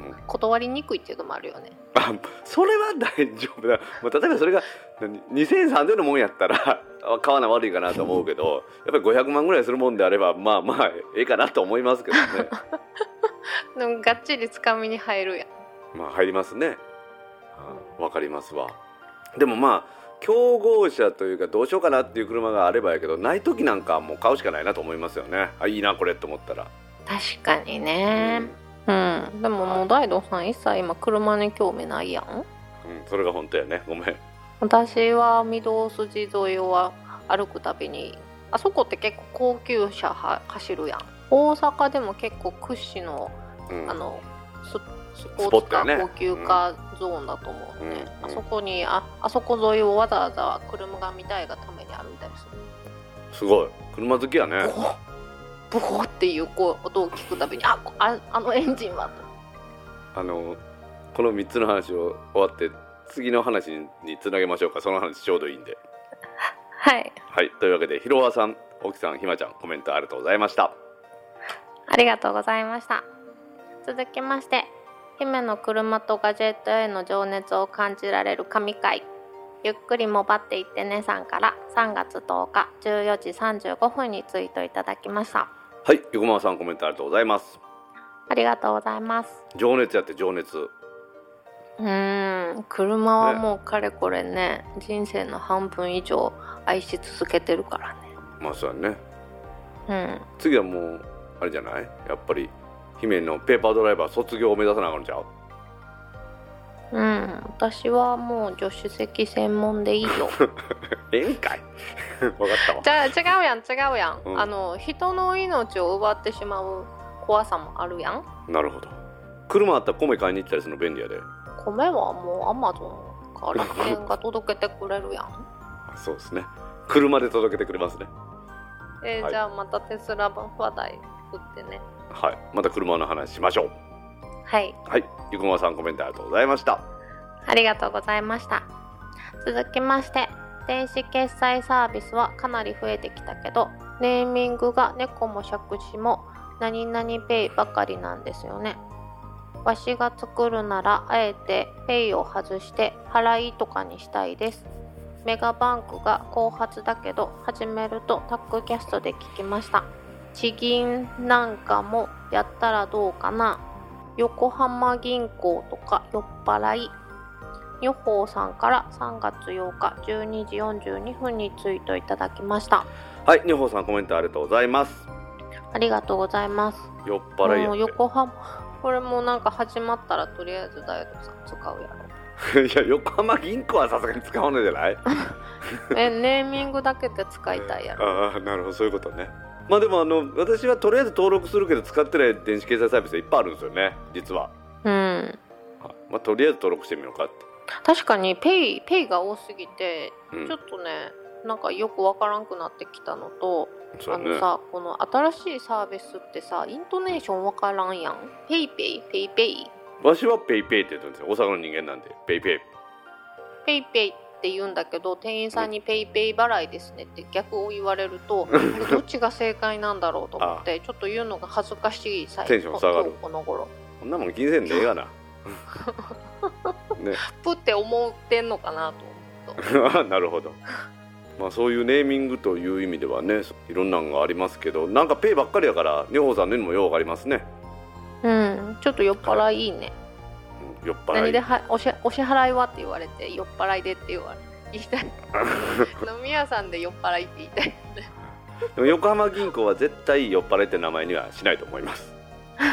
断りにくいっていうのもあるよね。 あ、それは大丈夫だ。まあ、例えばそれがにせんえんさんぜんえんのもんやったら買わな悪いかなと思うけど、やっぱりごひゃくまんぐらいするもんであればまあまあええかなと思いますけどね。 でもがっちりつかみに入るやん。 まあ入りますね。わかりますわ。でもまあ競合車というかどうしようかなっていう車があればやけど、ない時なんかもう買うしかないなと思いますよね。あ、いいなこれと思ったら。 確かにね。うん、うん、でももう大道さん一切今車に興味ないやん。うん、 それが本当やね。ごめん。 私は御堂筋沿いを歩くたびに、あそこって結構高級車は走るやん。大阪でも結構屈指の、うん、あのススポーツカー、ね、高級化ゾーンだと思うので、うんうん、あそこに あ, あそこ沿いをわざわざ車が見たいがために歩いたりする。 すごい車好きやね。 ボコっていうこう音を聞くたびに あ, あ, あのエンジンはあのこのみっつの話を終わって次の話につなげましょうか。その話ちょうどいいんで。 はいはい、というわけでひろわさん、沖さん、ひまちゃん、コメントありがとうございました。 ありがとうございました。続きまして、姫の車とガジェットへの情熱を感じられる神回、ゆっくりもばっていってねさんからさんがつとおかじゅうよじさんじゅうごふんにツイートいただきました。 はい、横間さんコメントありがとうございます。 ありがとうございます。情熱やって情熱。 うーん、車はもうかれこれね、ね、人生の半分以上愛し続けてるからね。 まあそうやね。 うん。 次はもうあれじゃない？やっぱり姫のペーパードライバー卒業を目指さなあかんちゃう？ うん、私はもう助手席専門でいいよ。 ええんかい。分かったわ。 じゃあ違うやん違うやん、うん、あの人の命を奪ってしまう怖さもあるやん。 なるほど。車あったら米買いに行ったりするの便利やで。 米はもうアマゾンか楽天が届けてくれるやん。 そうですね。車で届けてくれますね。 えーはい、じゃあまたテスラ話題振ってね。 はい、また車の話しましょう。 はいはい、ゆくまさんコメントありがとうございました。 ありがとうございました。続きまして、電子決済サービスはかなり増えてきたけど、ネーミングが猫も杓子も何々ペイばかりなんですよね。わしが作るならあえてペイを外して払いとかにしたいです。メガバンクが後発だけど始めるとタッグキャストで聞きました。地銀なんかもやったらどうかな。横浜銀行とか酔っ払い。女宝さんからさんがつようかじゅうにじよんじゅうにふんにツイートいただきました。 はい、女宝さんコメントありがとうございます。 ありがとうございます。 酔っ払いやって。 横浜、これもなんか始まったらとりあえずダイエットさん使うやろ。 いや、横浜銀行はさすがに使うのじゃない？ え、ネーミングだけで使いたいやろ。 ああ、なるほど、そういうことね。まあでもあの私はとりあえず登録するけど使ってない電子決済サービスいっぱいあるんですよね、実は。 うん。 まあとりあえず登録してみようかって。 確かにペイペイが多すぎて、うん、ちょっとねなんかよくわからんくなってきたのと、ね、あのさ、この新しいサービスってさ、イントネーションわからんやん。ペイペイペイペイ。 わしはペイペイって言ってるんですよ。大阪の人間なんでペイペイ。 ペイペイって言うんだけど、店員さんにペイペイ払いですねって逆を言われると、あれどっちが正解なんだろうと思ってちょっと言うのが恥ずかしい最テンション下がる。 この頃。 こんなもん気にせんでええがな。 ね、プって思ってんのかなと思うと。 なるほど。まあそういうネーミングという意味ではね、いろんなのがありますけど、なんかペイばっかりやから女宝さんのにもようわかりますね。 うん、ちょっと酔っ払いいいね。 うん、酔っ払い。 何ではおしお支払いはって言われて酔っ払いでって言われ言いたい。飲み屋さんで酔っ払いって言いたい。 でも横浜銀行は絶対酔っ払いって名前にはしないと思います。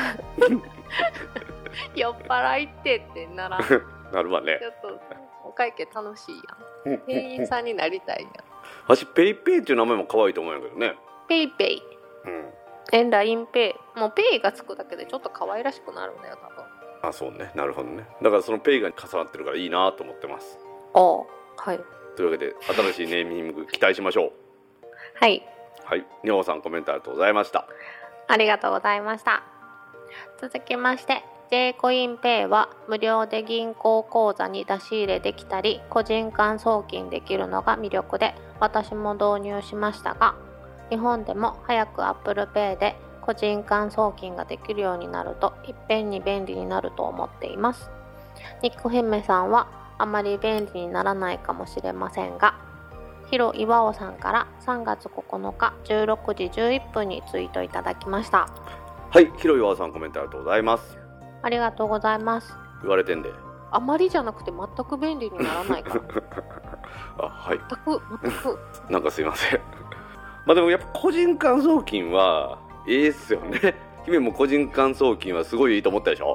酔っ払いってってならなるわね。 ちょっとお会計楽しいやん。店員さんになりたいやん。 私ペイペイっていう名前も可愛いと思うんやけどね。 ペイペイ。 うん。 え、ラインペイ。もうペイがつくだけでちょっと可愛らしくなるんだよ多分。 あ、そうね。なるほどね。だからそのペイが重なってるからいいなと思ってます。 ああ、はい。 というわけで新しいネーミング期待しましょう。 はい。 はい。女宝さんコメントありがとうございました。 ありがとうございました。続きまして、J コインペイは無料で銀行口座に出し入れできたり個人間送金できるのが魅力で私も導入しましたが、日本でも早く Apple Pay で個人間送金ができるようになるといっぺんに便利になると思っています。ニックヘメさんはあまり便利にならないかもしれませんが、ヒロイワオさんからさんがつここのかじゅうろくじじゅういっぷんにツイートいただきました。 はい、ヒロイワオさんコメントありがとうございます。 ありがとうございます。 言われてんで、 あまりじゃなくて全く便利にならないからあ、はい、 全く全くなんかすいませんまあでもやっぱ個人間送金はええっすよね。姫も個人間送金はすごいいいと思ったでしょ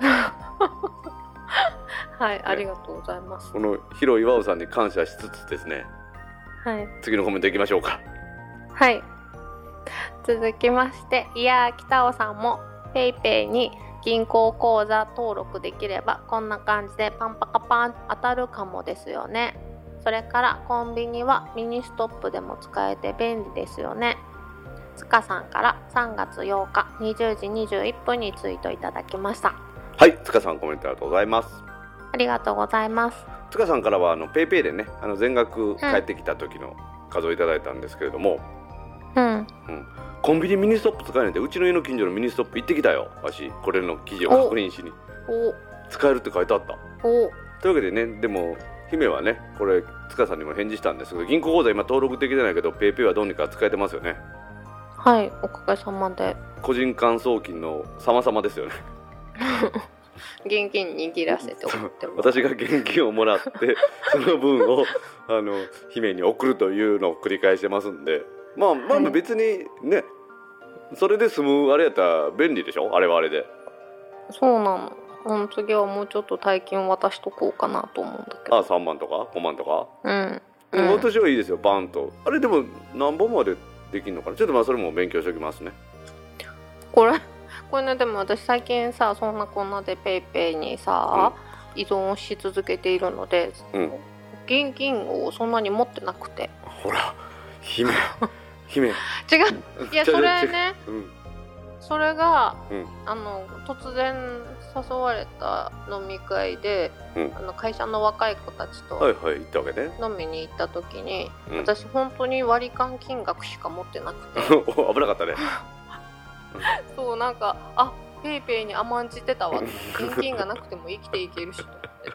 はい、ありがとうございます。 このヒロイワオさんに感謝しつつですね、 はい、 次のコメントいきましょうか。 はい、続きまして、いやー北尾さんもペイペイに銀行口座登録できればこんな感じでパンパカパン当たるかもですよね。それからコンビニはミニストップでも使えて便利ですよね。つかさんからさんがつようかにじゅうじにじゅういっぷんにツイートいただきました。 はい、つかさんコメントありがとうございます。 ありがとうございます。 つかさんからはあのペイペイでね、あの全額返ってきた時の数をいただいたんですけれども、 うん、うん、 コンビニミニストップ使えないんで、うちの家の近所のミニストップ行ってきたよ。わしこれの記事を確認しに。お使えるって書いてあった。おというわけでね、でも姫はね、これ塚さんにも返事したんですけど、銀行口座今登録できてないけどペイペイはどうにか使えてますよね。 はい、おかげさまで。 個人間送金の様々ですよね現金握らせて送っても私が現金をもらってその分をあの姫に送るというのを繰り返してますんで、まあまあ別にね、はい、それで済むあれやったら便利でしょ、あれはあれで。 そうなの。うん、次はもうちょっと大金渡しとこうかなと思うんだけど。 あ、さんまんとかごまんとか。 うん、 うん、私はいいですよ、バンと。あれでも何本までできるのかな、ちょっとまあそれも勉強しておきますね。 これこれね、でも私最近さ、そんなこんなでペイペイにさ、うん、依存し続けているので、うん、現金をそんなに持ってなくて。 ほら姫姫違う、 いやそれね、うん、それが、うん、あの突然誘われた飲み会で、うん、あの会社の若い子たちと飲みに行った時に、はいはい、私本当に割り勘金額しか持ってなくて危なかったねそう、なんかあペイペイに甘んじてたわ、現金がなくても生きていけるしと思って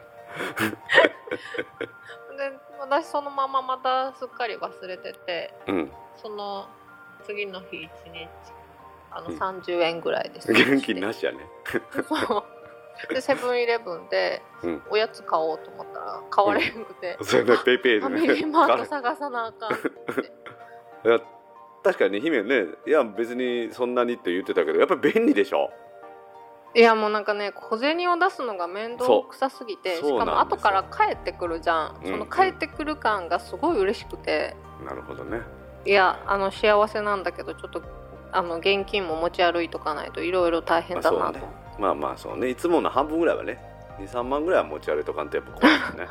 で私そのまままたすっかり忘れてて、うん、その次の日いちにちあのさんじゅうえんぐらいです、 うん、現金なしやねそうでセブンイレブンでおやつ買おうと思ったら買われなくて、 うん、それねペイペイでねファミリーマート探さなあかんっていや確かに姫ね、いや別にそんなにって言ってたけどやっぱり便利でしょ。 いやもうなんかね、小銭を出すのが面倒くさすぎて、しかも後から帰ってくるじゃん、うん、その帰ってくる感がすごい嬉しくて、 うん、なるほどね。いやあの幸せなんだけど、ちょっとあの現金も持ち歩いとかないといろいろ大変だなと、まあ、ね、 まあまあそうね、いつもの半分ぐらいはね、にさんまんぐらいは持ち歩いとかんとやっぱ怖いですね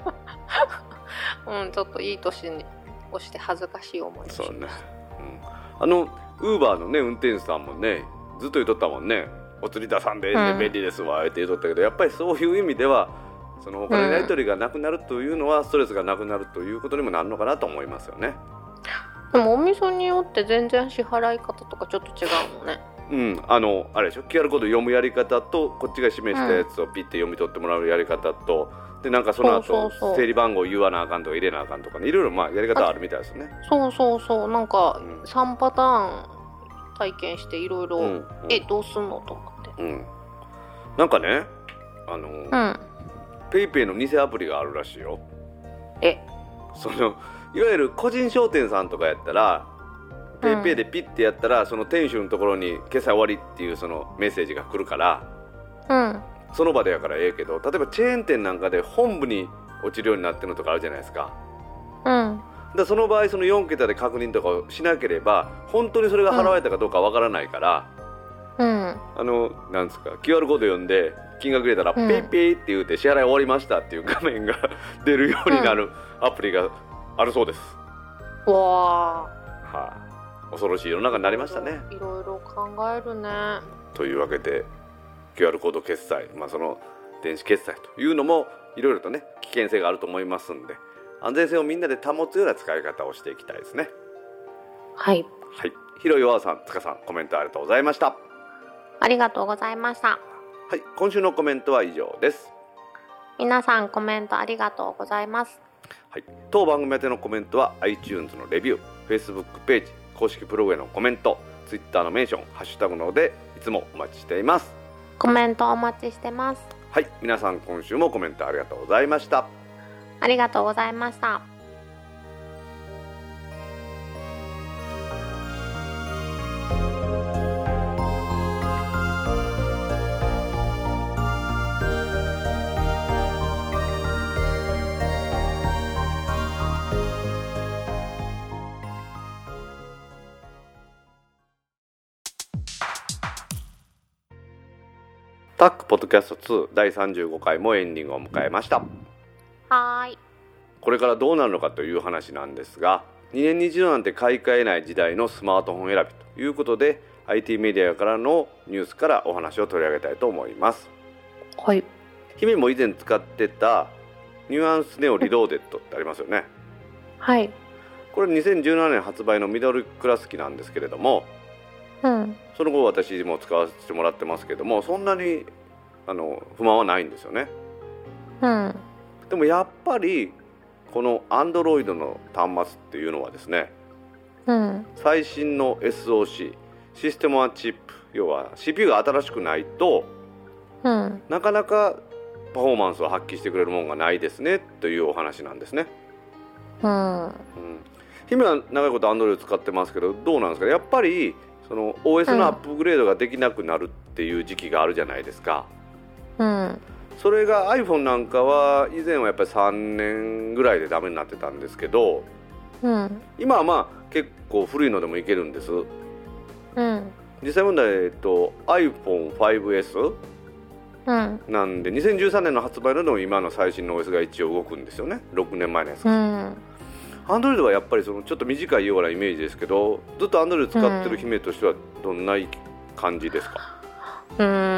うん、ちょっといい年に押して恥ずかしい思いをしました。そうね、 うん、あのウーバーのね運転手さんもねずっと言っとったもんね、お釣り出さんで、ね、便利ですわって言っとったけど、やっぱりそういう意味ではそのお金のやり取りがなくなるというのは、うん、ストレスがなくなるということにもなるのかなと思いますよね。 でもお店によって全然支払い方とかちょっと違うのね。 うん、あのあれでしょ、キューアール コード読むやり方とこっちが示したやつをピッて読み取ってもらうやり方と、うん、でなんかその後そうそうそう整理番号言わなあかんとか入れなあかんとかね、いろいろまあやり方あるみたいですね。 そうそうそう、なんかさんパターン体験していろいろえどうすんのと思って、うん、 なんかねあの、うん、ペイペイの偽アプリがあるらしいよ。 えそのいわゆる個人商店さんとかやったらペイペイでピッてやったら、うん、その店主のところに決済終わりっていうそのメッセージが来るから、うん、その場でやからええけど、例えばチェーン店なんかで本部に落ちるようになってるのとかあるじゃないですか、うん、だその場合そのよん桁で確認とかをしなければ本当にそれが払われたかどうかわからないから、うん、あのなんですか キューアール コード読んで金額入れたら、うん、ペイペイって言うて支払い終わりましたっていう画面が出るようになるアプリがあるそうです、 うん、わー、 はあ、恐ろしい世の中になりましたね。 いろいろ考えるね。 というわけで キューアール コード決済、まあ、その電子決済というのもいろいろとね危険性があると思いますんで、安全性をみんなで保つような使い方をしていきたいですね。 はい、 はい、ひろよわさん、つかさん、コメントありがとうございました。 ありがとうございました。 はい、今週のコメントは以上です。 皆さんコメントありがとうございます。 はい、当番組宛てのコメントは iTunes のレビュー、Facebook ページ、公式ブログへのコメント、Twitter のメンション、ハッシュタグなどでいつもお待ちしています。 コメントお待ちしてます。 はい、皆さん今週もコメントありがとうございました。 ありがとうございました。 タックポッドキャストツーだいさんじゅうごかいもエンディングを迎えました。 はーい。 これからどうなるのかという話なんですが、にねんに一度なんて買い替えない時代のスマートフォン選びということで アイティー メディアからのニュースからお話を取り上げたいと思います。 はい。 姫も以前使ってたニュアンスネオリローデッドってありますよね。 はい。 これにせんじゅうななねん発売のミドルクラス機なんですけれども、 うん、 その後私も使わせてもらってますけども、そんなにあの不満はないんですよね。 うん、 でもやっぱりこの Android の端末っていうのはですね、 うん、 最新の エスオーシー システムオンチップ、要は シーピーユー が新しくないと、 うん、 なかなかパフォーマンスを発揮してくれるものがないですねというお話なんですね。 うん、うん、 姫は長いこと Android 使ってますけど、どうなんですか？やっぱりその オーエス のアップグレードができなくなるっていう時期があるじゃないですか。 うん、 それが iPhone なんかは以前はやっぱりさんねんぐらいでダメになってたんですけど、 うん、 今はまあ結構古いのでもいけるんです。 うん、 実際問題、えっと、アイフォンファイブエスうん、 なんでにせんじゅうさんねんの発売のでも今の最新の オーエス が一応動くんですよね。ろくねんまえのやつが、うん、Android はやっぱりそのちょっと短いようなイメージですけど、ずっと Android 使ってる姫としてはどんな感じですか？ うん、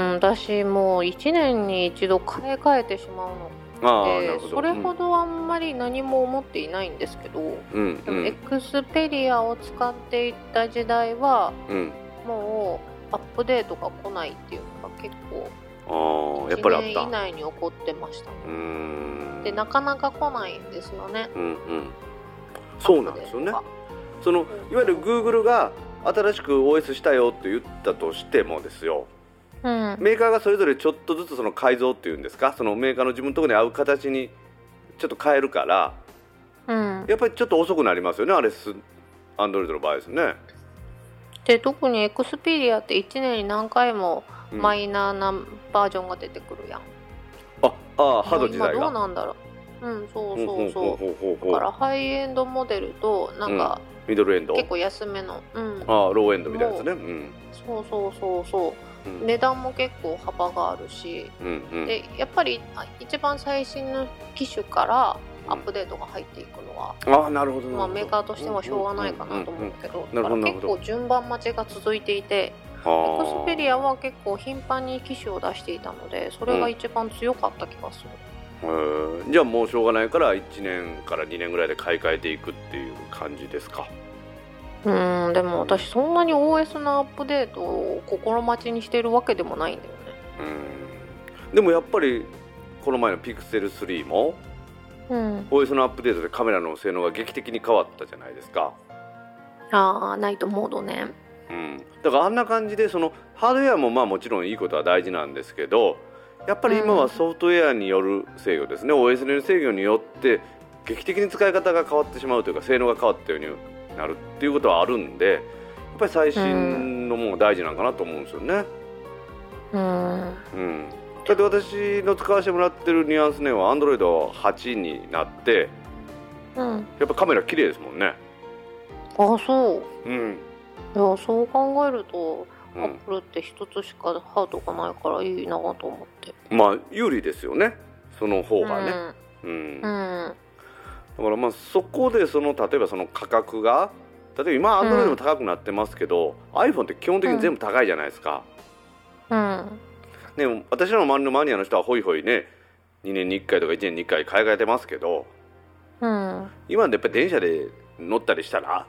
私もういちねんに一度買い替えてしまうので、 あ、 それほどあんまり何も思っていないんですけど、うん、でもエクスペリアを使っていた時代は、うん、もうアップデートが来ないっていうのが結構いちねん以内に起こってましたね。うーん、でなかなか来ないんですよね。うんうん、 そうなんですよね。そのいわゆる Google が新しく オーエス したよって言ったとしてもですよ、うん、メーカーがそれぞれちょっとずつその改造っていうんですか、そのメーカーの自分のところに合う形にちょっと変えるから、うん、やっぱりちょっと遅くなりますよね、あれス Android の場合ですね。 で特にエクスペリアっていちねんに何回もマイナーなバージョンが出てくるやん、うん、 ああ、ハード時代が今どうなんだろう。うん、そうそうそう。だからハイエンドモデルとなんか、 うん、ミドルエンド結構安めの、うん、 ああローエンドみたいなやつね、うん、 そうそうそうそう、うん、値段も結構幅があるし、うんうん、でやっぱり一番最新の機種からアップデートが入っていくのは、 うん、あ、なるほど、 まあ、メーカーとしてもしょうがないかなと思うけど、だから結構順番待ちが続いていて、エクスペリアは結構頻繁に機種を出していたので、それが一番強かった気がする、 うん、じゃあもうしょうがないからいちねんからにねんぐらいで買い替えていくっていう感じですか？ うーん、でも私そんなに オーエス のアップデートを心待ちにしてるわけでもないんだよね。 うん、でもやっぱりこの前の ピクセルスリーも、うん、オーエス のアップデートでカメラの性能が劇的に変わったじゃないですか。 ああ、ナイトモードね、 うん、だからあんな感じでそのハードウェアもまあもちろんいいことは大事なんですけど、やっぱり今はソフトウェアによる制御ですね、うん、オーエス の制御によって劇的に使い方が変わってしまうというか、性能が変わったようになるっていうことはあるんで、やっぱり最新のものが大事なのかなと思うんですよね。うん、うん、だって私の使わせてもらってるニュアンスねは Android はちになって、うん、やっぱカメラ綺麗ですもんね。 あ、そう、 うん、 いや、そう考えるとアップルって一つしかハードがないからいいなと思って、 まあ有利ですよね、その方がね、うん、うん、だからまあそこでその例えばその価格が、例えば今 Android も高くなってますけど、うん、iPhone って基本的に全部高いじゃないですか、うんね、私の周りのマニアの人はホイホイねにねんにいっかいとかいちねんにいっかい買い替えてますけど、うん、今でやっぱり電車で乗ったりしたら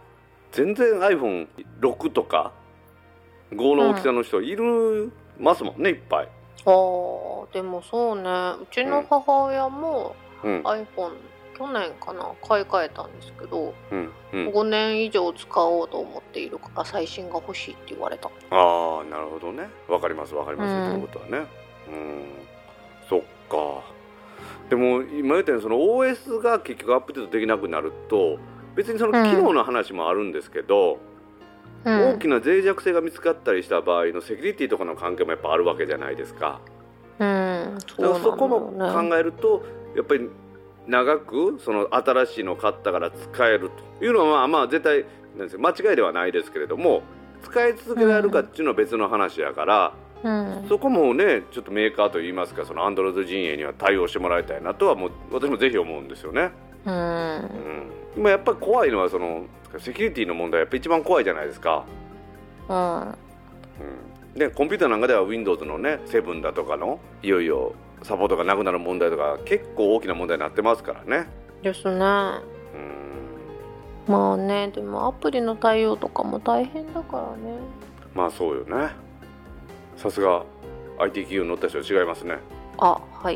全然 アイフォンろく とかごの大きさの人いるますもんね、いっぱい。 あーでもそうね、うちの母親もうん iPhone、去年かな買い替えたんですけど、 うんうん、 ごねん以上使おうと思っているから最新が欲しいって言われた。 ああなるほどね、わかりますわかります、 うんということはね。うんそっか。でも今言ったようにその オーエス が結局アップデートできなくなると別にその機能の話もあるんですけど、 うん、 大きな脆弱性が見つかったりした場合のセキュリティとかの関係もやっぱあるわけじゃないですか。 うん、 だからそこもそうなんだよね。 考えるとやっぱり長くその新しいのを買ったから使えるというのはまあまあ絶対なんですよ、間違いではないですけれども、使い続けられるかっていうのは別の話やから、 うん、 そこもねちょっとメーカーといいますかそのアンドロイド陣営には対応してもらいたいなとはもう私もぜひ思うんですよね。 うんうん今やっぱり怖いのはそのセキュリティの問題やっぱ一番怖いじゃないですか。 うんうんでコンピューターなんかでは Windows のねセブンだとかのいよいよサポートがなくなる問題とか結構大きな問題になってますからね。 ですね。 うんまあね、でもアプリの対応とかも大変だからね。 まあそうよね。さすが アイティー 企業に乗った人は違いますね。 あ、はい。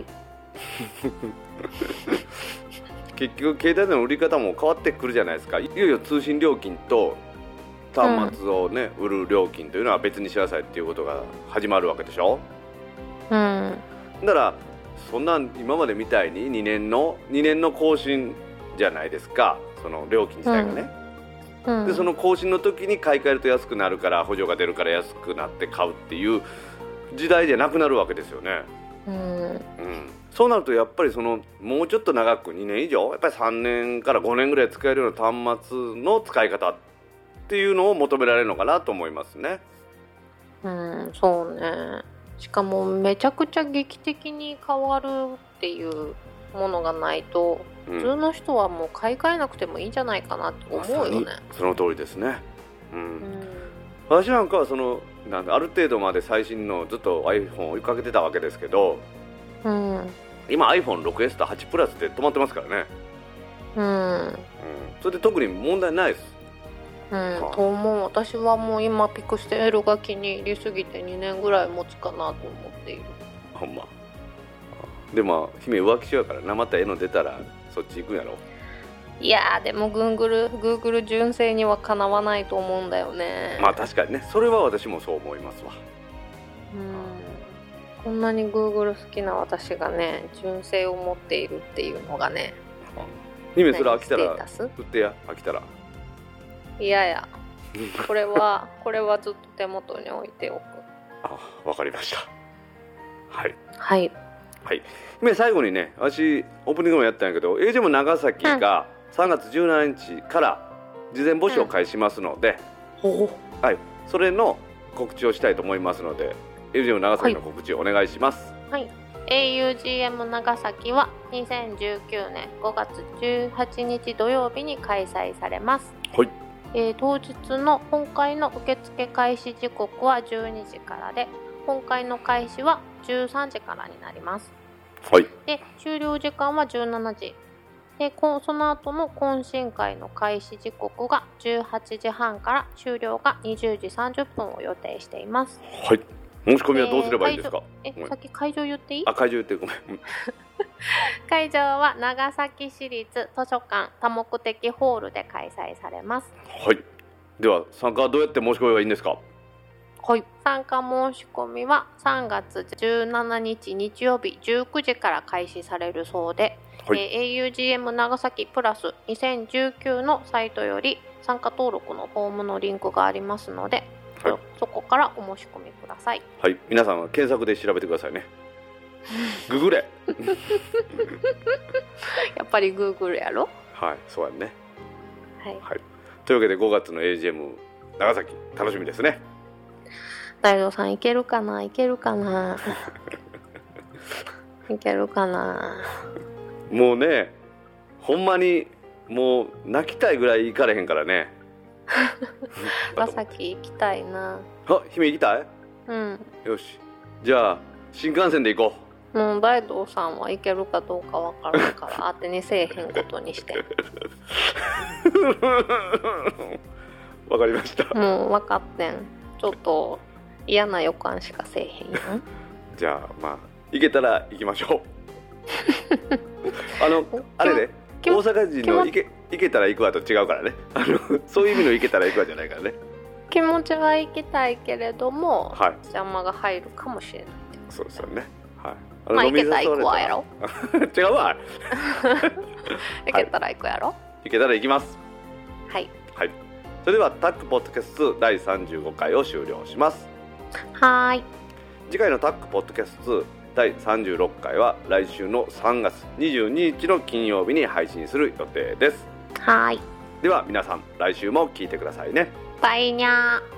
結局携帯での売り方も変わってくるじゃないですか。いよいよ通信料金と端末をね、うん、売る料金というのは別にしなさいっていうことが始まるわけでしょ。 うんだからそんな今までみたいににねんのにねんの更新じゃないですか、その料金自体がね、 うんうん、 でその更新の時に買い替えると安くなるから補助が出るから安くなって買うっていう時代じゃなくなるわけですよね。 うんうん、そうなるとやっぱりそのもうちょっと長くにねん以上やっぱりさんねんからごねんぐらい使えるような端末の使い方っていうのを求められるのかなと思いますね。 うん、そうね。しかもめちゃくちゃ劇的に変わるっていうものがないと、うん、普通の人はもう買い替えなくてもいいんじゃないかなって思うよね。 その通りですね。うんうん、私なんかはそのなんある程度まで最新のずっと iPhone を追いかけてたわけですけど、 うん、 今 アイフォンシックスエス とはちプラスで止まってますからね。 うんうん、 それで特に問題ないです。 うん、と思う。私はもう今ピクセルが気に入りすぎてにねんぐらい持つかなと思っている。 ほんま。でも姫浮気しようからな、また絵の出たらそっち行くんやろ。 いやーでも Google, Google 純正にはかなわないと思うんだよね。 まあ確かにね、それは私もそう思いますわ。 うん、こんなに Google 好きな私がね純正を持っているっていうのがね。 姫それ飽きたら売ってや。飽きたらいやいやこれはこれはずっと手元に置いておく。 あ、わかりました。はいはいはい。今最後にね、私オープニングもやったんやけど エージェーエム 長崎がさんがつじゅうしちにちから事前募集を開始しますので、 うん、 はい、それの告知をしたいと思いますので エージェーエム 長崎の告知をお願いします。 はい、はい、エーユージーエム 長崎はにせんじゅうきゅうねんごがつじゅうはちにち土曜日に開催されます。 はい、 えー、当日の本会の受付開始時刻はじゅうにじからで、本会の開始はじゅうさんじからになります。 はい、 で終了時間はじゅうしちじで、その後の懇親会の開始時刻がじゅうはちじはんから終了がにじゅうじさんじゅっぷんを予定しています。 はい、申し込みはどうすればいいですか？ えー、えさっき会場言っていい？ あ、会場言ってごめん会場は長崎市立図書館多目的ホールで開催されます。 はい、では参加はどうやって申し込めばいいんですか？ はい、参加申し込みはさんがつじゅうしちにち日曜日じゅうくじから開始されるそうで、はい、えー、エーユージーエム 長崎プラスにせんじゅうきゅうのサイトより参加登録のフォームのリンクがありますので、はい、そこからお申し込みください。 はい、皆さんは検索で調べてくださいね。ググれやっぱりグーグルやろ。 はい、そうやね。 はい、 はい、というわけでごがつの エージーエム 長崎楽しみですね。 大道さんいけるかな、いけるかな、いけるかな。 もうね、ほんまにもう泣きたいぐらい行かれへんからね。 長崎行きたいな。 あ、姫行きたい？ うん。 よし、じゃあ新幹線で行こう。もう大道さんは行けるかどうかわからんから当てにせえへんことにして。 わかりました。 もう分かってん。ちょっと嫌な予感しかせえへんやん。 じゃあまあ行けたら行きましょう。あのあれで、ね、大阪人の行け行けたら行くわと違うからね。あのそういう意味の行けたら行くわじゃないからね。 気持ちは行きたいけれども、 はい、 邪魔が入るかもしれない。 そうですよね。はい。 まあ行けたら行くわやろ。 違うわ。 行けたら行くやろ。 はい、行けたら行きます。 はい。 はい。それではタックポッドキャストだいさんじゅうごかいを終了します。 はい。 次回のタックポッドキャストだいさんじゅうろっかいは来週のさんがつにじゅうににちの金曜日に配信する予定です。 はい。 では皆さん来週も聞いてくださいね。 バイニャー。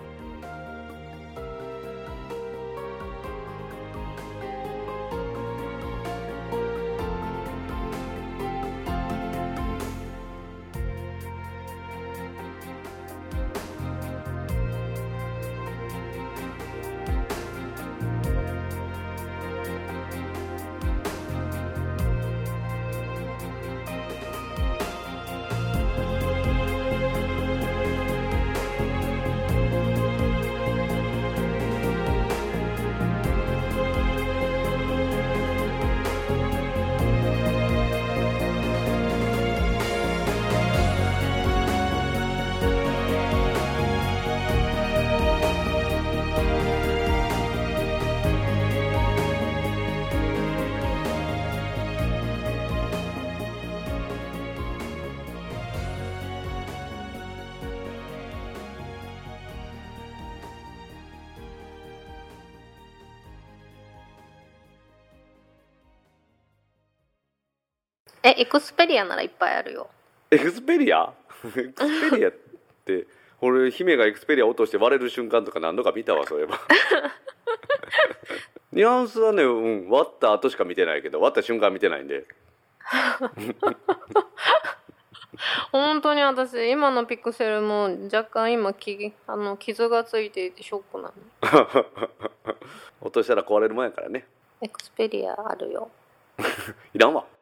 え、エクスペリアならいっぱいあるよ。 エクスペリアエクスペリアって俺姫がエクスペリア落として割れる瞬間とか何度か見たわ。そういえばニュアンスはね、うん、割った後しか見てないけど割った瞬間見てないんで本当に私今のピクセルも若干今きあの傷がついていてショックなの落としたら壊れるもんやからね。 エクスペリアあるよ。 いらんわ。